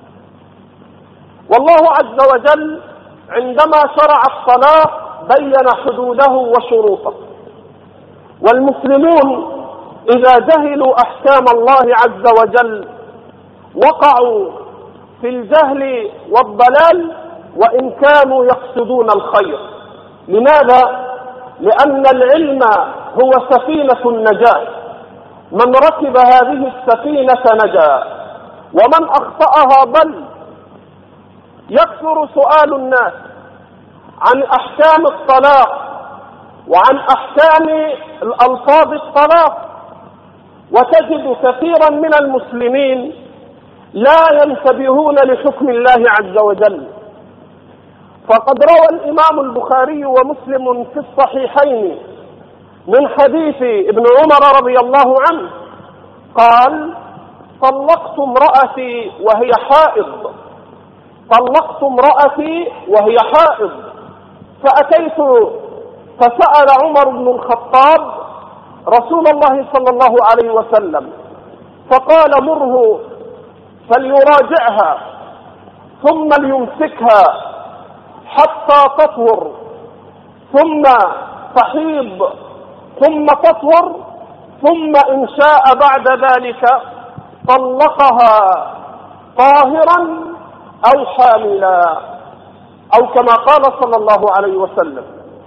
والله عز وجل عندما شرع الطلاق بين حدوده وشروطه، والمسلمون إذا جهلوا أحكام الله عز وجل وقعوا في الجهل والضلال، وإن كانوا يقصدون الخير. لماذا؟ لأن العلم هو سفينة النجاة، من ركب هذه السفينة نجا، ومن أخطأها ضل. يكثر سؤال الناس عن أحكام الطلاق وعن أحكام الألفاظ الطلاق، وتجد كثيرا من المسلمين لا ينتبهون لحكم الله عز وجل. فقد روى الإمام البخاري ومسلم في الصحيحين من حديث ابن عمر رضي الله عنه قال: طلقت امرأتي وهي حائض، فأتيت فسأل عمر بن الخطاب رسول الله صلى الله عليه وسلم، فقال: مره فليراجعها ثم ليمسكها حتى تطهر، ثم تحيض، ثم تطهر، ثم إن شاء بعد ذلك طلقها طاهرا أو حاملا، أو كما قال صلى الله عليه وسلم.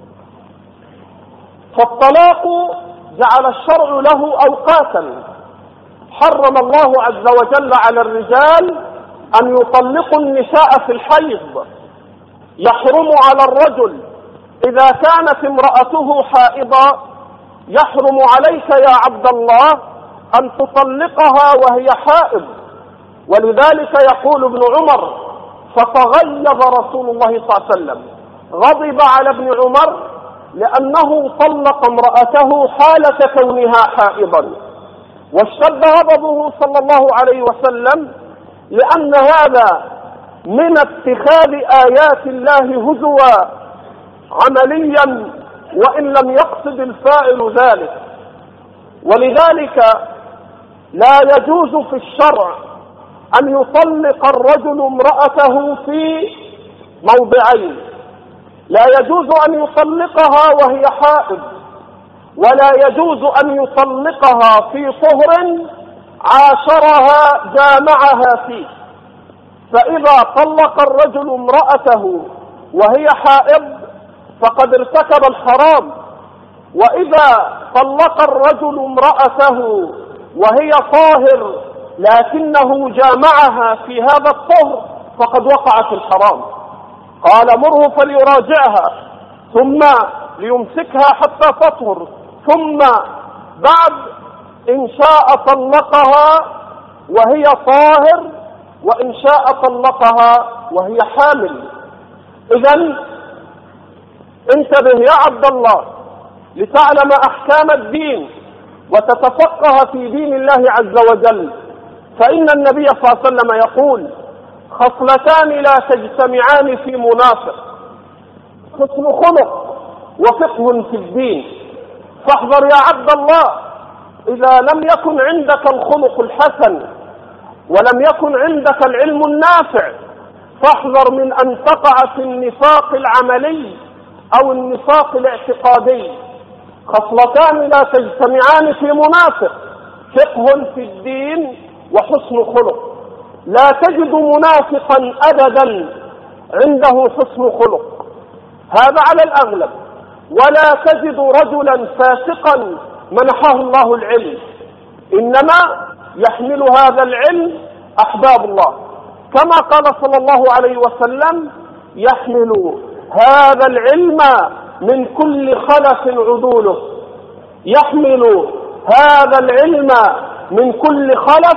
فالطلاق جعل الشرع له أوقاتا، حرم الله عز وجل على الرجال أن يطلقوا النساء في الحيض. يحرم على الرجل إذا كانت امرأته حائضة، يحرم عليك يا عبد الله أن تطلقها وهي حائض. ولذلك يقول ابن عمر: فتغيظ رسول الله صلى الله عليه وسلم، غضب على ابن عمر لأنه طلق امرأته حالة كونها حائضا، واشتد غضبه صلى الله عليه وسلم لأن هذا من اتخاذ آيات الله هزوا عمليا وإن لم يقصد الفاعل ذلك. ولذلك لا يجوز في الشرع أن يطلق الرجل امرأته في موضعين: لا يجوز أن يطلقها وهي حائض، ولا يجوز أن يطلقها في طهر عاشرها جامعها فيه. فإذا طلق الرجل امرأته وهي حائض فقد ارتكب الحرام، وإذا طلق الرجل امرأته وهي طاهر لكنه جامعها في هذا الطهر فقد وقع في الحرام. قال: مره فليراجعها ثم ليمسكها حتى تطهر، ثم بعد إن شاء طلقها وهي طاهر، وإن شاء طلقها وهي حامل. إذن انتبه يا عبد الله لتعلم أحكام الدين وتتفقه في دين الله عز وجل، فإن النبي صلى الله عليه وسلم يقول: خصلتان لا تجتمعان في منافق: حسن خلق وفقه في الدين. فاحذر يا عبد الله، إذا لم يكن عندك الخلق الحسن ولم يكن عندك العلم النافع فاحذر من أن تقع في النفاق العملي أو النفاق الاعتقادي. خصلتان لا تجتمعان في منافق: فقه في الدين وحسن خلق. لا تجد منافقا أبدا عنده حسن خلق، هذا على الأغلب، ولا تجد رجلا فاسقا منحه الله العلم، إنما يحمل هذا العلم أحباب الله، كما قال صلى الله عليه وسلم: يحمل هذا العلم من كل خلف عدوله. يحمل هذا العلم من كل خلف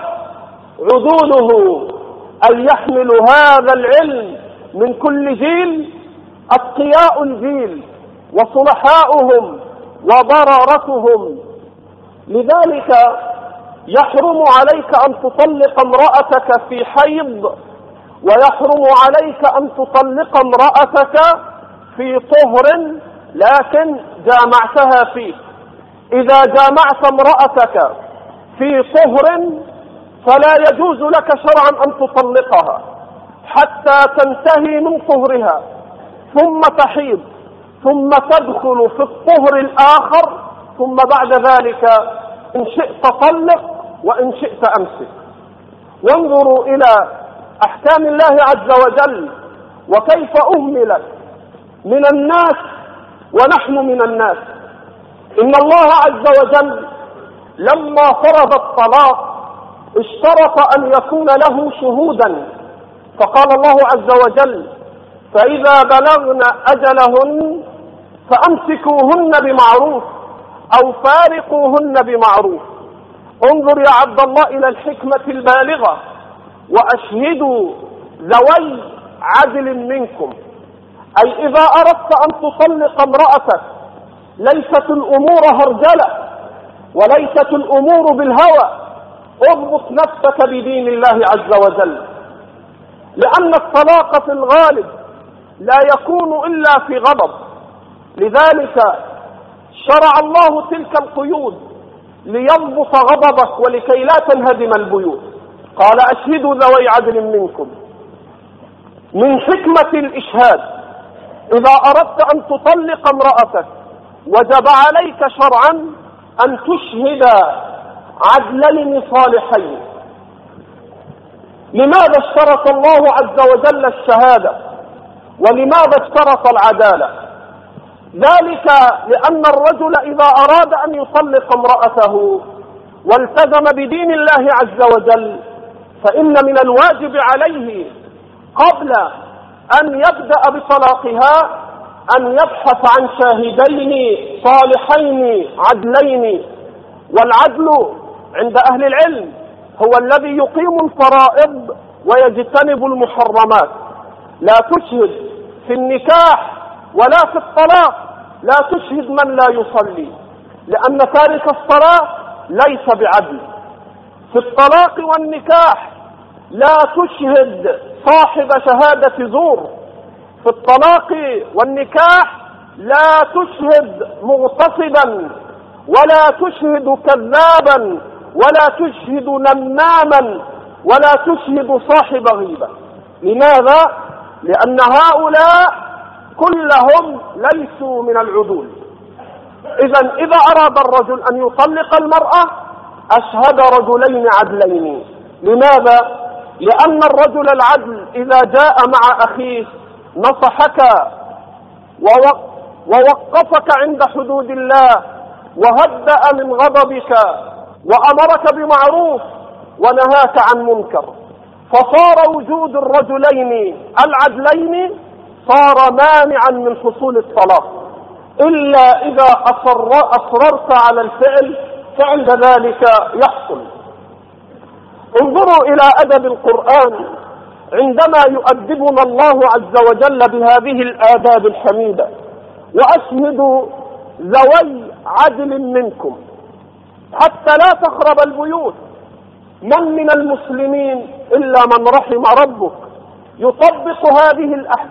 عدوله، أي يحمل هذا العلم من كل جيل أتقياء الجيل وصلحاؤهم وضررتهم. لذلك يحرم عليك أن تطلق امرأتك في حيض، ويحرم عليك أن تطلق امرأتك في طهر لكن جامعتها فيه. إذا جامعت امرأتك في طهر فلا يجوز لك شرعا أن تطلقها حتى تنتهي من طهرها ثم تحيض ثم تدخل في الطهر الآخر، ثم بعد ذلك إن شئت طلق وإن شئت أمسك. وانظروا إلى أحكام الله عز وجل وكيف أهملت من الناس ونحن من الناس. إن الله عز وجل لما فرض الطلاق اشترط أن يكون له شهودا، فقال الله عز وجل: فإذا بلغن أجلهن فأمسكوهن بمعروف أو فارقوهن بمعروف. انظر يا عبد الله إلى الحكمة البالغة: وأشهدوا ذوي عدل منكم. أي إذا أردت أن تطلق امرأتك ليست الأمور هرجلة وليست الأمور بالهوى، اضبط نفسك بدين الله عز وجل، لأن الطلاق في الغالب لا يكون إلا في غضب. لذلك شرع الله تلك القيود ليضبط غضبك ولكي لا تنهدم البيوت. قال: أشهدوا ذوي عدل منكم. من حكمة الإشهاد إذا أردت أن تطلق امرأتك وجب عليك شرعا أن تشهد عدلين صالحين. لماذا اشترط الله عز وجل الشهادة ولماذا اشترط العدالة؟ ذلك لأن الرجل إذا أراد أن يطلق امرأته والتزم بدين الله عز وجل فإن من الواجب عليه قبل أن يبدأ بطلاقها أن يبحث عن شاهدين صالحين عدلين. والعدل عند أهل العلم هو الذي يقيم الفرائض ويجتنب المحرمات. لا تشهد في النكاح ولا في الطلاق، لا تشهد من لا يصلي، لأن تارك الصلاة ليس بعدل. في الطلاق والنكاح لا تشهد صاحب شهادة زور في الطلاق والنكاح لا تشهد مغتصبا ولا تشهد كذابا ولا تشهد نماما ولا تشهد صاحب غيبة. لماذا؟ لأن هؤلاء كلهم ليسوا من العدول. إذا أراد الرجل أن يطلق المرأة أشهد رجلين عدلين. لماذا؟ لأن الرجل العدل إذا جاء مع أخيه نصحك ووقفك عند حدود الله وهدأ من غضبك وأمرك بمعروف ونهاك عن منكر، فصار وجود الرجلين العدلين صار مانعا من حصول الطلاق، إلا إذا أصررت على الفعل فعند ذلك يحصل. انظروا إلى أدب القرآن عندما يؤدبنا الله عز وجل بهذه الآداب الحميدة: وأشهدوا ذوي عدل منكم حتى لا تخرب البيوت. من المسلمين إلا من رحم ربك يطبق هذه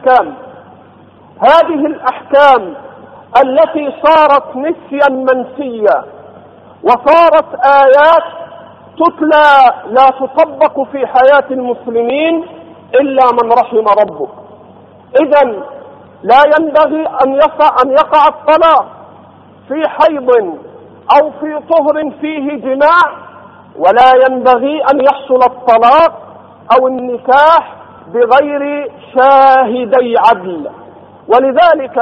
الأحكام التي صارت نسيا منسيا وصارت آيات تتلى لا تطبق في حياة المسلمين إلا من رحم ربك. إذن لا ينبغي أن يقع الطلاق في حيض أو في طهر فيه جماع، ولا ينبغي أن يحصل الطلاق أو النكاح بغير شاهدي عدل. ولذلك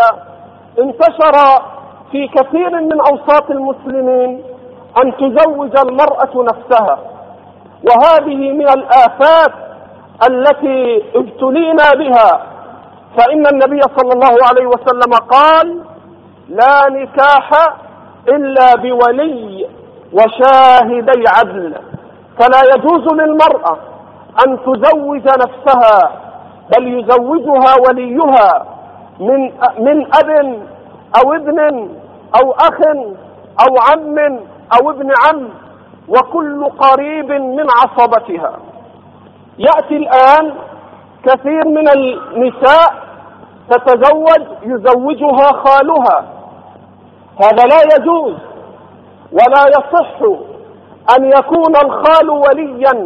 انتشر في كثير من أوساط المسلمين أن تزوج المرأة نفسها، وهذه من الآفات التي ابتلينا بها، فإن النبي صلى الله عليه وسلم قال: لا نكاح إلا بولي وشاهدي عدل. فلا يجوز للمرأة أن تزوج نفسها، بل يزوجها وليها من أب أو ابن أو أخ أو عم أو ابن عم وكل قريب من عصبتها. يأتي الآن كثير من النساء تتزوج يزوجها خالها، هذا لا يجوز، ولا يصح أن يكون الخال وليا،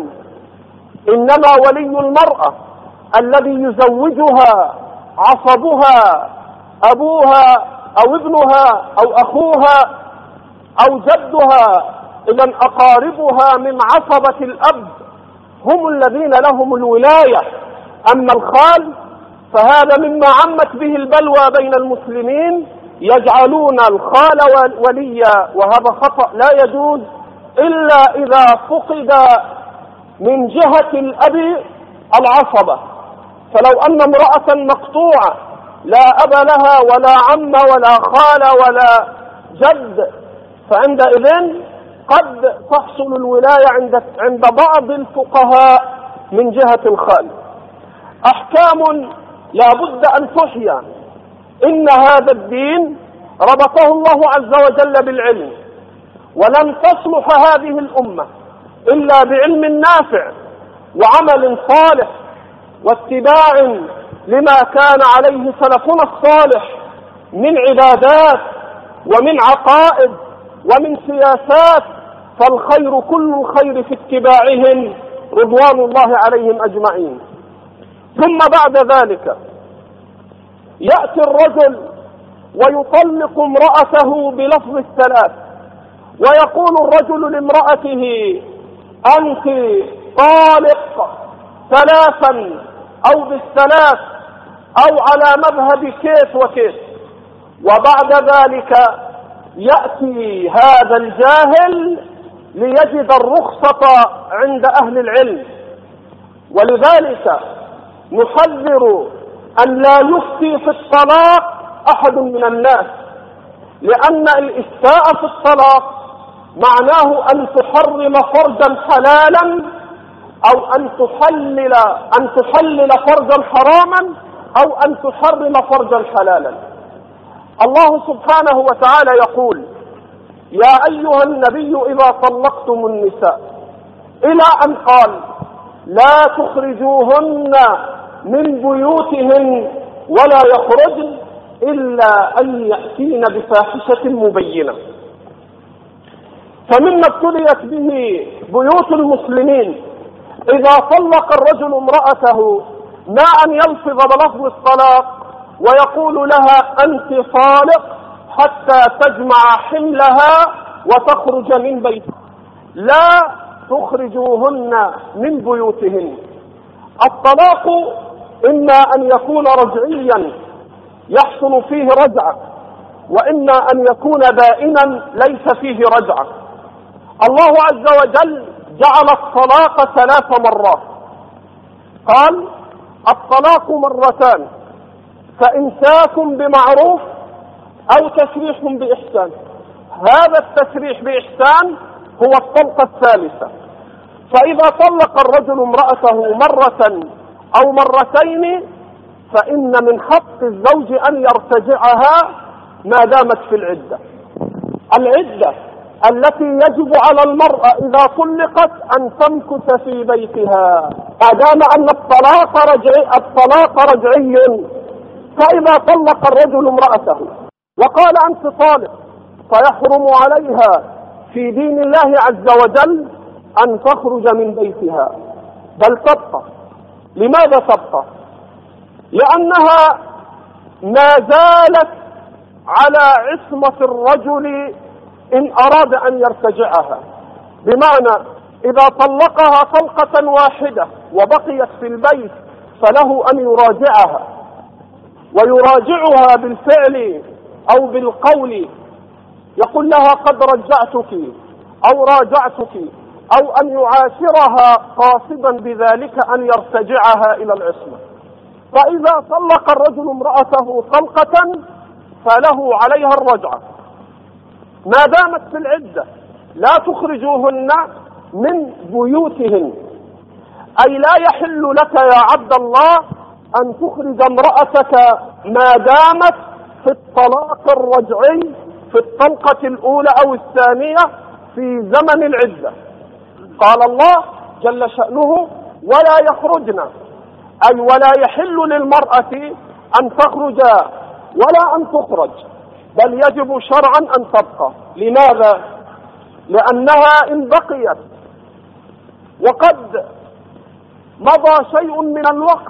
إنما ولي المرأة الذي يزوجها عصبها أبوها أو ابنها أو أخوها أو جدها. إذن أقاربها من عصبة الأب هم الذين لهم الولاية. أما الخال فهذا مما عمت به البلوى بين المسلمين، يجعلون الخال وليا، وهذا خطأ لا يجوز إلا إذا فقد من جهة الأب العصبة. فلو أن امرأة مقطوعة لا أب لها ولا عم ولا خال ولا جد، فعندئذ قد تحصل الولاية عند بعض الفقهاء من جهة الخال. أحكام لا بد أن تحيا. إن هذا الدين ربطه الله عز وجل بالعلم، ولن تصلح هذه الأمة إلا بعلم نافع وعمل صالح واتباع لما كان عليه سلفنا الصالح من عبادات ومن عقائد ومن سياسات، فالخير كل الخير في اتباعهم رضوان الله عليهم أجمعين. ثم بعد ذلك يأتي الرجل ويطلق امرأته بلفظ الثلاث، ويقول الرجل لامرأته: أنت طالق ثلاثا أو بالثلاث أو على مذهب كيف وكيف. وبعد ذلك يأتي هذا الجاهل ليجد الرخصة عند أهل العلم. ولذلك نحذر أن لا يفتي في الطلاق أحد من الناس، لأن الإفتاء في الطلاق معناه أن تحرم فرجا حلالا أو أن تحلل فرجا حراما أو أن تحرم فرجا حلالا. الله سبحانه وتعالى يقول: يا أيها النبي إذا طلقتم النساء، إلى أن قال: لا تخرجوهن من بيوتهن ولا يخرجن إلا أن يأتين بفاحشة مبينة. فمما ابتليت به بيوت المسلمين إذا طلق الرجل امرأته ما أن يلفظ بلفظ الطلاق ويقول لها أنت طالق حتى تجمع حملها وتخرج من بيتها. لا تخرجوهن من بيوتهن. الطلاق إما أن يكون رجعيا يحصل فيه رجعة، وإما أن يكون بائنا ليس فيه رجعة. الله عز وجل جعل الطلاق 3 مرات. قال الطلاق مرتان، فإمساك بمعروف أو تسريح بإحسان. هذا التسريح بإحسان هو الطلقة الثالثة. فإذا طلق الرجل امرأته مرة أو مرتين فإن من حق الزوج أن يرتجعها ما دامت في العدة. العدة التي يجب على المرأة إذا طلقت أن تمكث في بيتها ما دام أن الطلاق رجعي. فإذا طلق الرجل امرأته وقال أنت طالق فيحرم عليها في دين الله عز وجل أن تخرج من بيتها، بل تبقى. لماذا تبقى؟ لأنها ما زالت على عصمة الرجل إن أراد أن يرتجعها. بمعنى إذا طلقها طلقة واحدة وبقيت في البيت فله أن يراجعها، ويراجعها بالفعل أو بالقول، يقول لها قد رجعتك أو راجعتك، أو أن يعاشرها قاصدا بذلك أن يرتجعها إلى العصمة. فإذا طلق الرجل امرأته طلقة فله عليها الرجعة ما دامت في العدة. لا تخرجوهن من بيوتهن، أي لا يحل لك يا عبد الله أن تخرج امرأتك ما دامت في الطلاق الرجعي في الطلقة الأولى أو الثانية في زمن العدة. قال الله جل شأنه ولا يخرجن، أي ولا يحل للمرأة أن تخرج ولا أن تخرج، بل يجب شرعا أن تبقى. لماذا؟ لأنها إن بقيت وقد مضى شيء من الوقت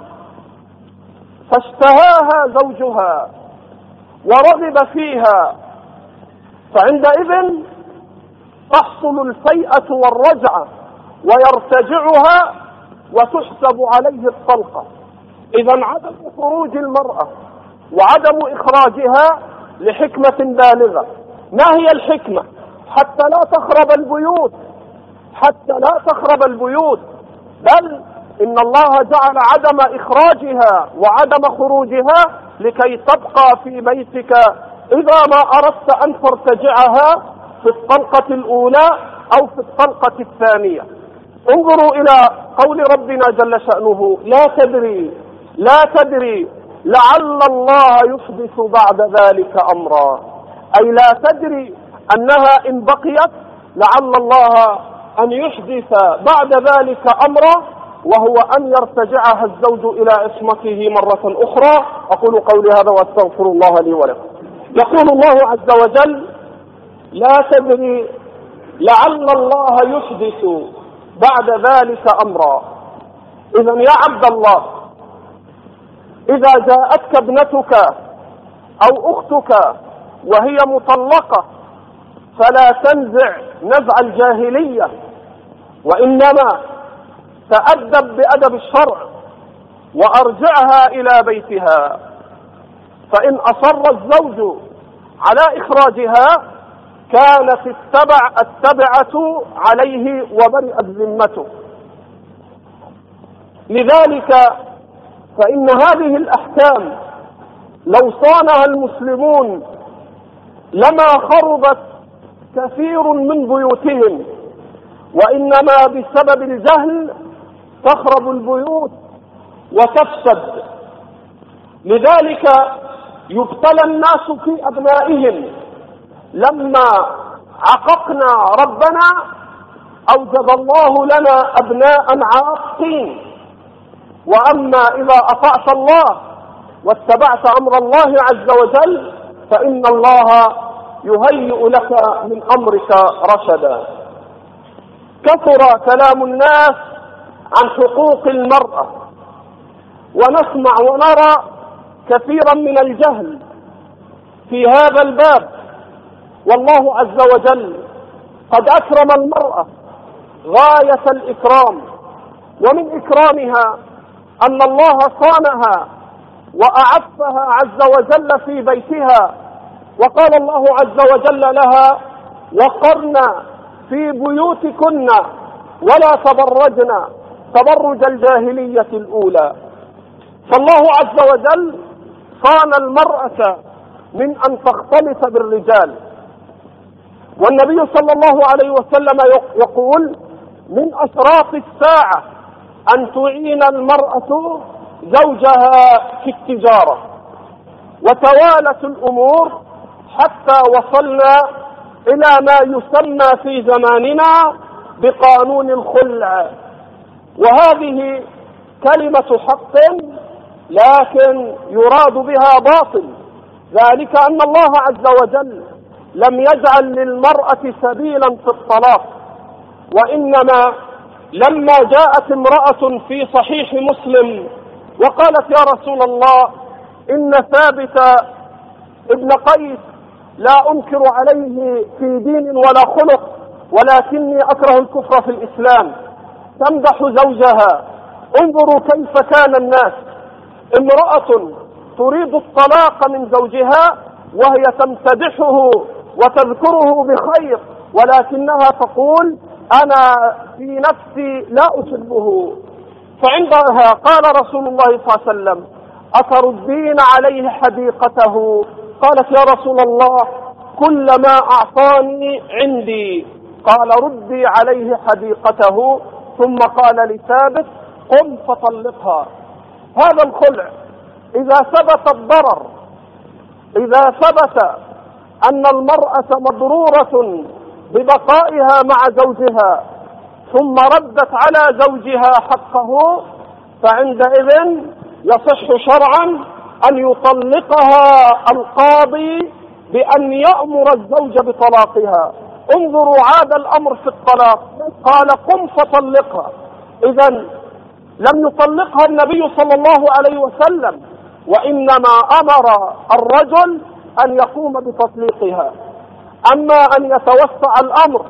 فاشتهاها زوجها ورغب فيها، فعندئذ تحصل الفيئة والرجعة ويرتجعها وتحسب عليه الطلقة. إذا عدم خروج المرأة وعدم إخراجها لحكمة بالغة. ما هي الحكمة؟ حتى لا تخرب البيوت، حتى لا تخرب البيوت، بل إن الله جعل عدم إخراجها وعدم خروجها لكي تبقى في بيتك إذا ما أردت أن ترتجعها في الطلقة الأولى أو في الطلقة الثانية. انظروا إلى قول ربنا جل شأنه لا تدري لعل الله يحدث بعد ذلك أمرا، أي لا تدري أنها إن بقيت لعل الله أن يحدث بعد ذلك أمرا، وهو أن يرتجعها الزوج إلى عصمته مرة أخرى. أقول قولي هذا وأستغفر الله لي ولكم. يقول الله عز وجل لا تدري لعل الله يحدث بعد ذلك أمرا. إذا يا عبد الله إذا جاءتك ابنتك أو أختك وهي مطلقة فلا تنزع نزع الجاهلية، وإنما تأدب بأدب الشرع وأرجعها إلى بيتها. فإن أصر الزوج على إخراجها كانت التبعة عليه وبرئت ذمته. لذلك فإن هذه الأحكام لو صانها المسلمون لما خربت كثير من بيوتهم، وإنما بسبب الجهل تخرب البيوت وتفسد. لذلك يبتلى الناس في أبنائهم. لما عققنا ربنا أوجد الله لنا أبناء عاقين، وأما إذا أطعت الله واتبعت أمر الله عز وجل فإن الله يهيئ لك من أمرك رشدا. كثر كلام الناس عن حقوق المرأة، ونسمع ونرى كثيرا من الجهل في هذا الباب، والله عز وجل قد أكرم المرأة غاية الإكرام، ومن إكرامها أن الله صانها وأعفها عز وجل في بيتها، وقال الله عز وجل لها: وقرن في بيوتكن ولا تبرجن تبرج الجاهلية الأولى. فالله عز وجل صان المرأة من أن تختلط بالرجال، والنبي صلى الله عليه وسلم يقول: من أشراط الساعة أن تعين المرأة زوجها في التجارة. وتوالت الأمور حتى وصلنا إلى ما يسمى في زماننا بقانون الخلع، وهذه كلمة حق لكن يراد بها باطل، ذلك أن الله عز وجل لم يجعل للمرأة سبيلا في الطلاق، وإنما لما جاءت امرأة في صحيح مسلم وقالت: يا رسول الله، إن ثابت ابن قيس لا أنكر عليه في دين ولا خلق، ولكني أكره الكفر في الإسلام، تمدح زوجها. انظروا كيف كان الناس، امرأة تريد الطلاق من زوجها وهي تمتدحه وتذكره بخير، ولكنها تقول: أنا في نفسي لا أحبه. فعندها قال رسول الله صلى الله عليه وسلم: أتردين عليه حديقته؟ قالت: يا رسول الله، كل ما أعطاني عندي. قال: ردي عليه حديقته. ثم قال لثابت: قم فطلقها. هذا الخلع إذا ثبت الضرر، إذا ثبت أن المرأة مضرورة ببقائها مع زوجها ثم ردت على زوجها حقه، فعندئذ يصح شرعا أن يطلقها القاضي بأن يأمر الزوج بطلاقها. انظروا عاد الأمر في الطلاق، قال: قم فطلقها. إذن لم يطلقها النبي صلى الله عليه وسلم، وإنما أمر الرجل أن يقوم بتطليقها. أما أن يتوسع الأمر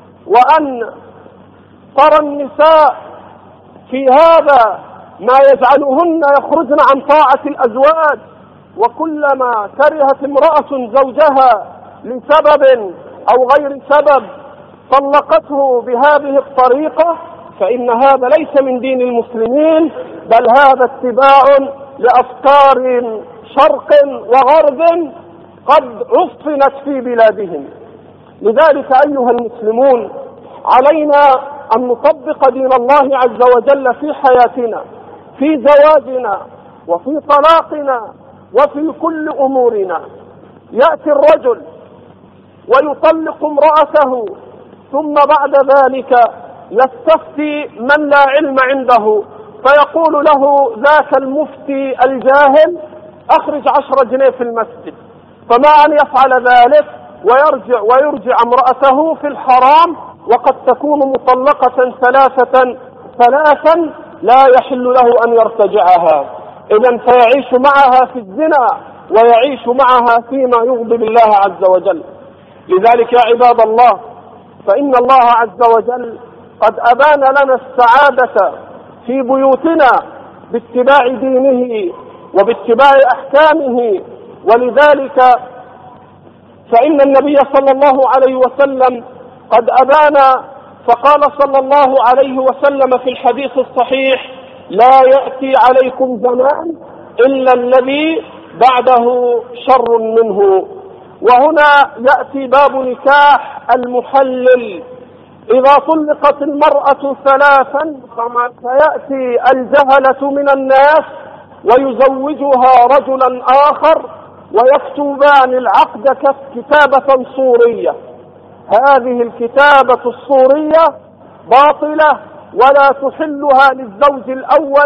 وأن ترى النساء في هذا ما يجعلهن يخرجن عن طاعة الأزواج، وكلما كرهت امرأة زوجها لسبب أو غير سبب طلقته بهذه الطريقة، فإن هذا ليس من دين المسلمين، بل هذا اتباع لأفكار شرق وغرب قد عفنت في بلادهم. لذلك أيها المسلمون، علينا أن نطبق دين الله عز وجل في حياتنا، في زواجنا وفي طلاقنا وفي كل أمورنا. يأتي الرجل ويطلق امرأته، ثم بعد ذلك يستفتي من لا علم عنده، فيقول له ذاك المفتي الجاهل: أخرج 10 جنيه في المسجد. فما أن يفعل ذلك ويرجع امرأته في الحرام، وقد تكون مطلقة ثلاثا لا يحل له أن يرتجعها. إذن فيعيش معها في الزنا ويعيش معها فيما يغضب الله عز وجل. لذلك يا عباد الله، فإن الله عز وجل قد أبان لنا السعادة في بيوتنا باتباع دينه وباتباع أحكامه. ولذلك فإن النبي صلى الله عليه وسلم قد أبان، فقال صلى الله عليه وسلم في الحديث الصحيح: لا يأتي عليكم زمان إلا الذي بعده شر منه. وهنا يأتي باب نكاح المحلل. إذا طلقت المرأة 3 فيأتي الجهلة من الناس ويزوجها رجلا آخر ويكتبان العقد كتابة صورية. هذه الكتابة الصورية باطلة ولا تحلها للزوج الأول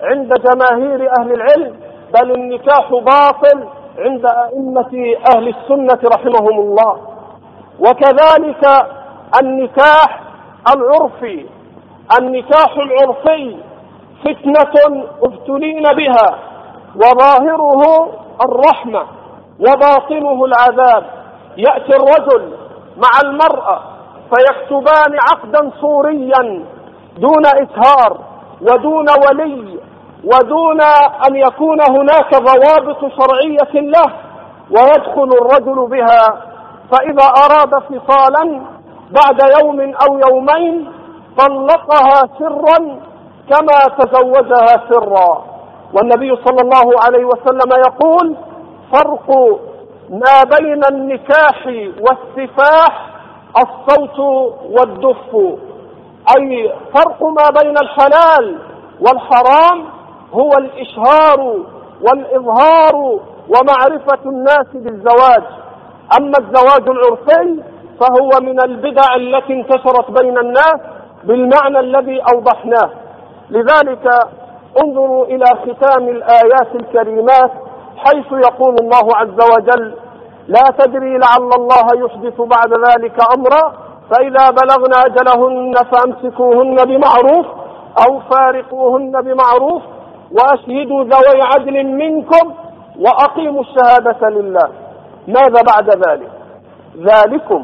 عند جماهير أهل العلم، بل النكاح باطل عند أئمة أهل السنة رحمهم الله. وكذلك النكاح العرفي، النكاح العرفي فتنة ابتلين بها، وظاهره الرحمة وباطنه العذاب. يأتي الرجل مع المرأة فيكتبان عقدا صوريا دون إسهار ودون ولي ودون أن يكون هناك ضوابط شرعية له، ويدخل الرجل بها، فإذا أراد فصالا بعد يوم أو يومين طلقها سرا كما تزوجها سرا. والنبي صلى الله عليه وسلم يقول: فرق ما بين النكاح والسفاح الصوت والدف، أي فرق ما بين الحلال والحرام هو الإشهار والإظهار ومعرفة الناس بالزواج. أما الزواج العرفي فهو من البدع التي انتشرت بين الناس بالمعنى الذي أوضحناه. لذلك انظروا إلى ختام الآيات الكريمات، حيث يقول الله عز وجل: لا تدري لعل الله يحدث بعد ذلك أمرا، فإذا بلغن أجلهن فأمسكوهن بمعروف أو فارقوهن بمعروف وأشهدوا ذوي عدل منكم وأقيموا الشهادة لله. ماذا بعد ذلك؟ ذلكم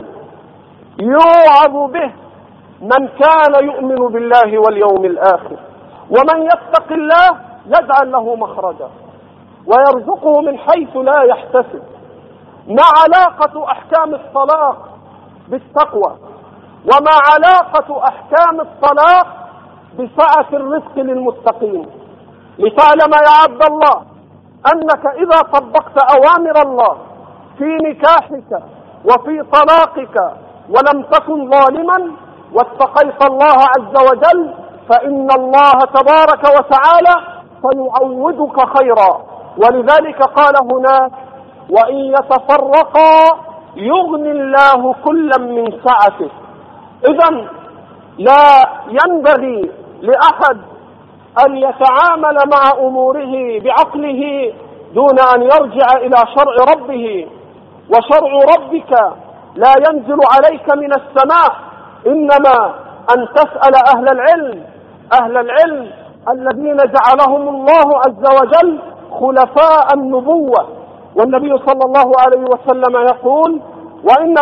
يوعظ به من كان يؤمن بالله واليوم الآخر، ومن يتق الله يجعل له مخرجا ويرزقه من حيث لا يحتسب. ما علاقة أحكام الطلاق بالتقوى؟ وما علاقة أحكام الطلاق بسعة الرزق للمتقين؟ لتعلم يا عبد الله أنك إذا طبقت أوامر الله في نكاحك وفي طلاقك ولم تكن ظالما واتقيت الله عز وجل، فإن الله تبارك وتعالى سيعوضك خيرا. ولذلك قال هناك: وإن يتفرقا يغني الله كلا من سعته. إذن لا ينبغي لأحد أن يتعامل مع أموره بعقله دون أن يرجع إلى شرع ربه. وشرع ربك لا ينزل عليك من السماء، إنما أن تسأل أهل العلم الذين جعلهم الله عز وجل خلفاء النبوة. والنبي صلى الله عليه وسلم يقول: وإن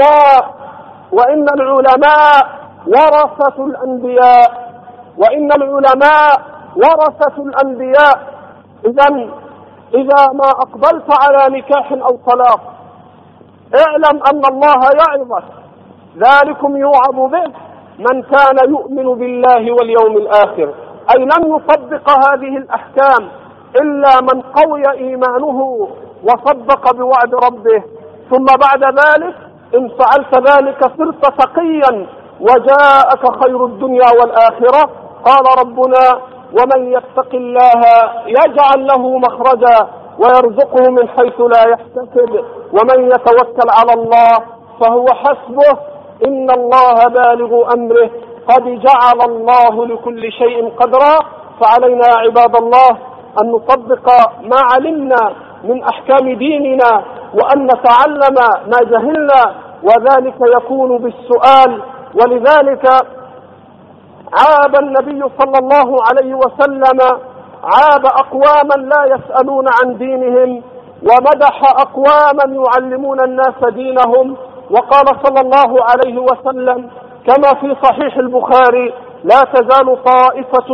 العلماء ورثة الأنبياء، وإن العلماء ورثة الأنبياء. إذا ما أقبلت على نكاح أو طلاق اعلم أن الله يعظك. ذلكم يوعظ به من كان يؤمن بالله واليوم الآخر، أي لن يطبق هذه الأحكام إلا من قوي إيمانه وصدق بوعد ربه، ثم بعد ذلك إن فعلت ذلك صرت تقيا وجاءك خير الدنيا والآخرة. قال ربنا: ومن يتق الله يجعل له مخرجا ويرزقه من حيث لا يحتسب ومن يتوكل على الله فهو حسبه إن الله بالغ أمره قد جعل الله لكل شيء قدرا. فعلينا يا عباد الله أن نطبق ما علمنا من أحكام ديننا وأن نتعلم ما جهلنا، وذلك يكون بالسؤال. ولذلك عاب النبي صلى الله عليه وسلم أقواما لا يسألون عن دينهم، ومدح أقواما يعلمون الناس دينهم. وقال صلى الله عليه وسلم كما في صحيح البخاري: لا تزال طائفة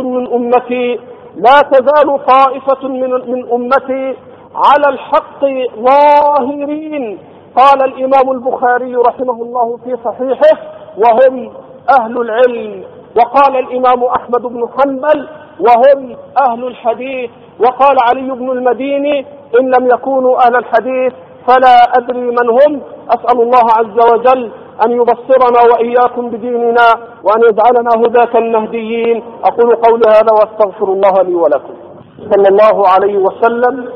من أمتي على الحق ظاهرين. قال الإمام البخاري رحمه الله في صحيحه: وهم أهل العلم. وقال الإمام أحمد بن حنبل: وهم أهل الحديث. وقال علي بن المديني: إن لم يكونوا أهل الحديث فلا أدري من هم. أسأل الله عز وجل أن يبصرنا وإياكم بديننا وأن يجعلنا هداة مهديين. أقول قولي هذا وأستغفر الله لي ولكم. صلى الله عليه وسلم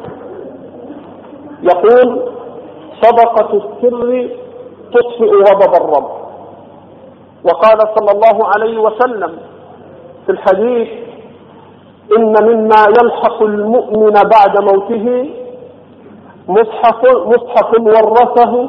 يقول: صدقة السر تطفئ غضب الرب. وقال صلى الله عليه وسلم في الحديث إن مما يلحق المؤمن بعد موته مصحف ورثه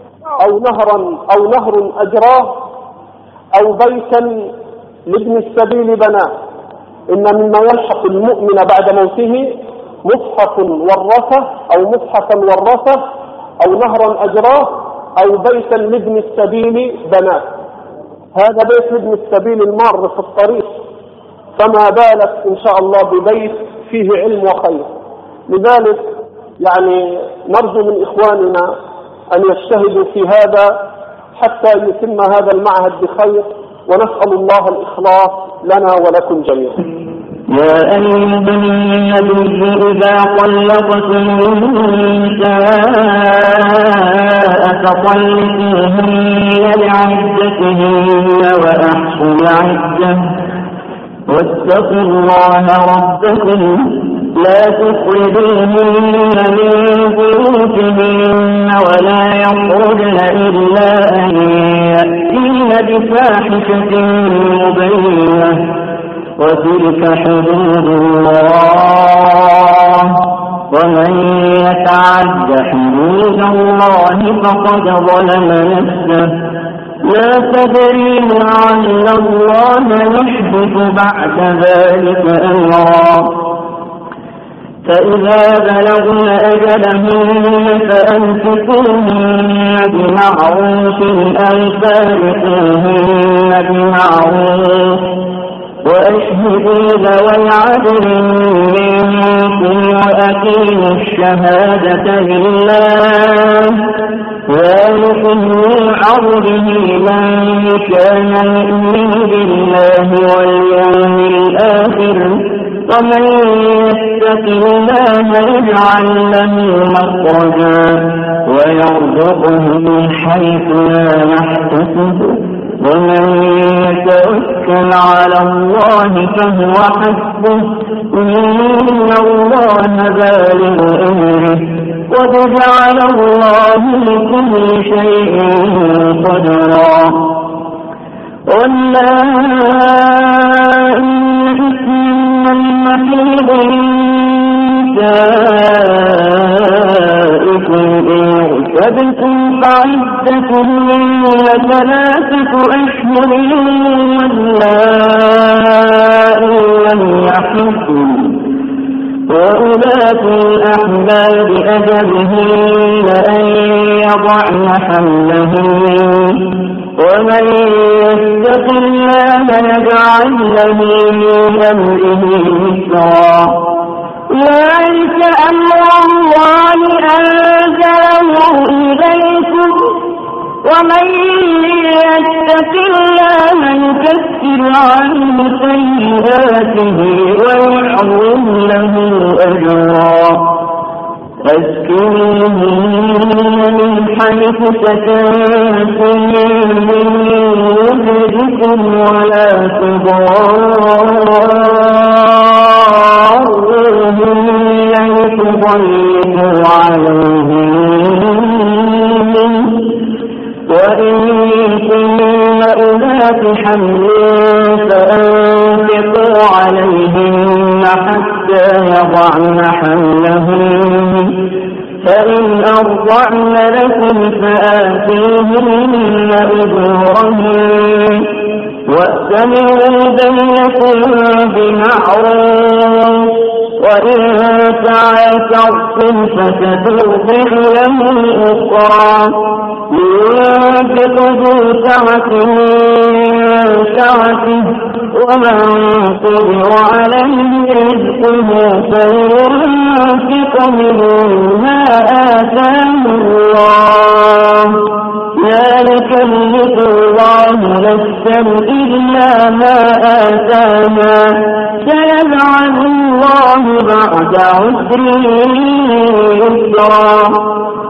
أو نهر أجراه أو بيتا لابن السبيل بناه. إن مما يلحق المؤمن بعد موته مصحف ورثه أو مصحفا ورثه أو نهرا أجراه أو بيتا لابن السبيل بناه. هذا بيت لابن السبيل المار في الطريق، فما بالك إن شاء الله ببيت فيه علم وخير. لذلك يعني نرجو من إخواننا أن يجتهدوا في هذا حتى يتم هذا المعهد بخير، ونسأل الله الإخلاص لنا ولكم جميعا. يا أيها النبي إذا طلقتم النساء فطلقوهن لعدتهن وأحصوا العدة واتقوا الله ربكم لا تخرجوهن من بيوتهن ولا يخرجن إلا أن يأتين بفاحشة مبينة وتلك حدود الله ومن يتعد حدود الله فقد ظلم نفسه لا تدري لعل الله يحدث بعد ذلك أمرا. فإذا بلغن أجلهن فأمسكوهن بمعروف أو فارقوهن بمعروف وأشهدوا ذوي عدل منكم وأقيموا الشهادة لله ذلكم يوعظ به من كان يؤمن بالله واليوم الآخر ومن يتق الله يجعل له مخرجا ويرزقه من حيث لا يحتسب ومن يتوكل على الله فهو حسبه إن الله بالغ أمره قد جعل الله لكل شيء قدرا. واللائي يئسن المحيض من نسائكم إن ارتبتم فعدتهن 3 أشهر واللائي لم يحضن وأولاة الأحمال أجلهن أن يضعن حملهن ومن يتق الله يجعل له من أمره يسرا. ذلك أمر الله أنزله إليكم ومن يتق الله يكفر عنه سيئاته ويعظم له أجرا. أسكنوهن من حيث سكنتم من وجدكم ولا تضاروهن لتضيقوا عليهن وإن كن أولات حمل فأنفقوا عليهن حتى يضعن حملهن فإن أرضعن لكم فآتوهن أجورهن وأتمروا بينكم بمعروف وإن تعاثرتم فسترضع له أخرى. ينفق ذو سعة من سعته ومن قدر عليه رزقه فلينفق مما آتاه الله لا يكلف الله نفسا إلا ما آتاها سيجعل الله بعد عسر يسرا.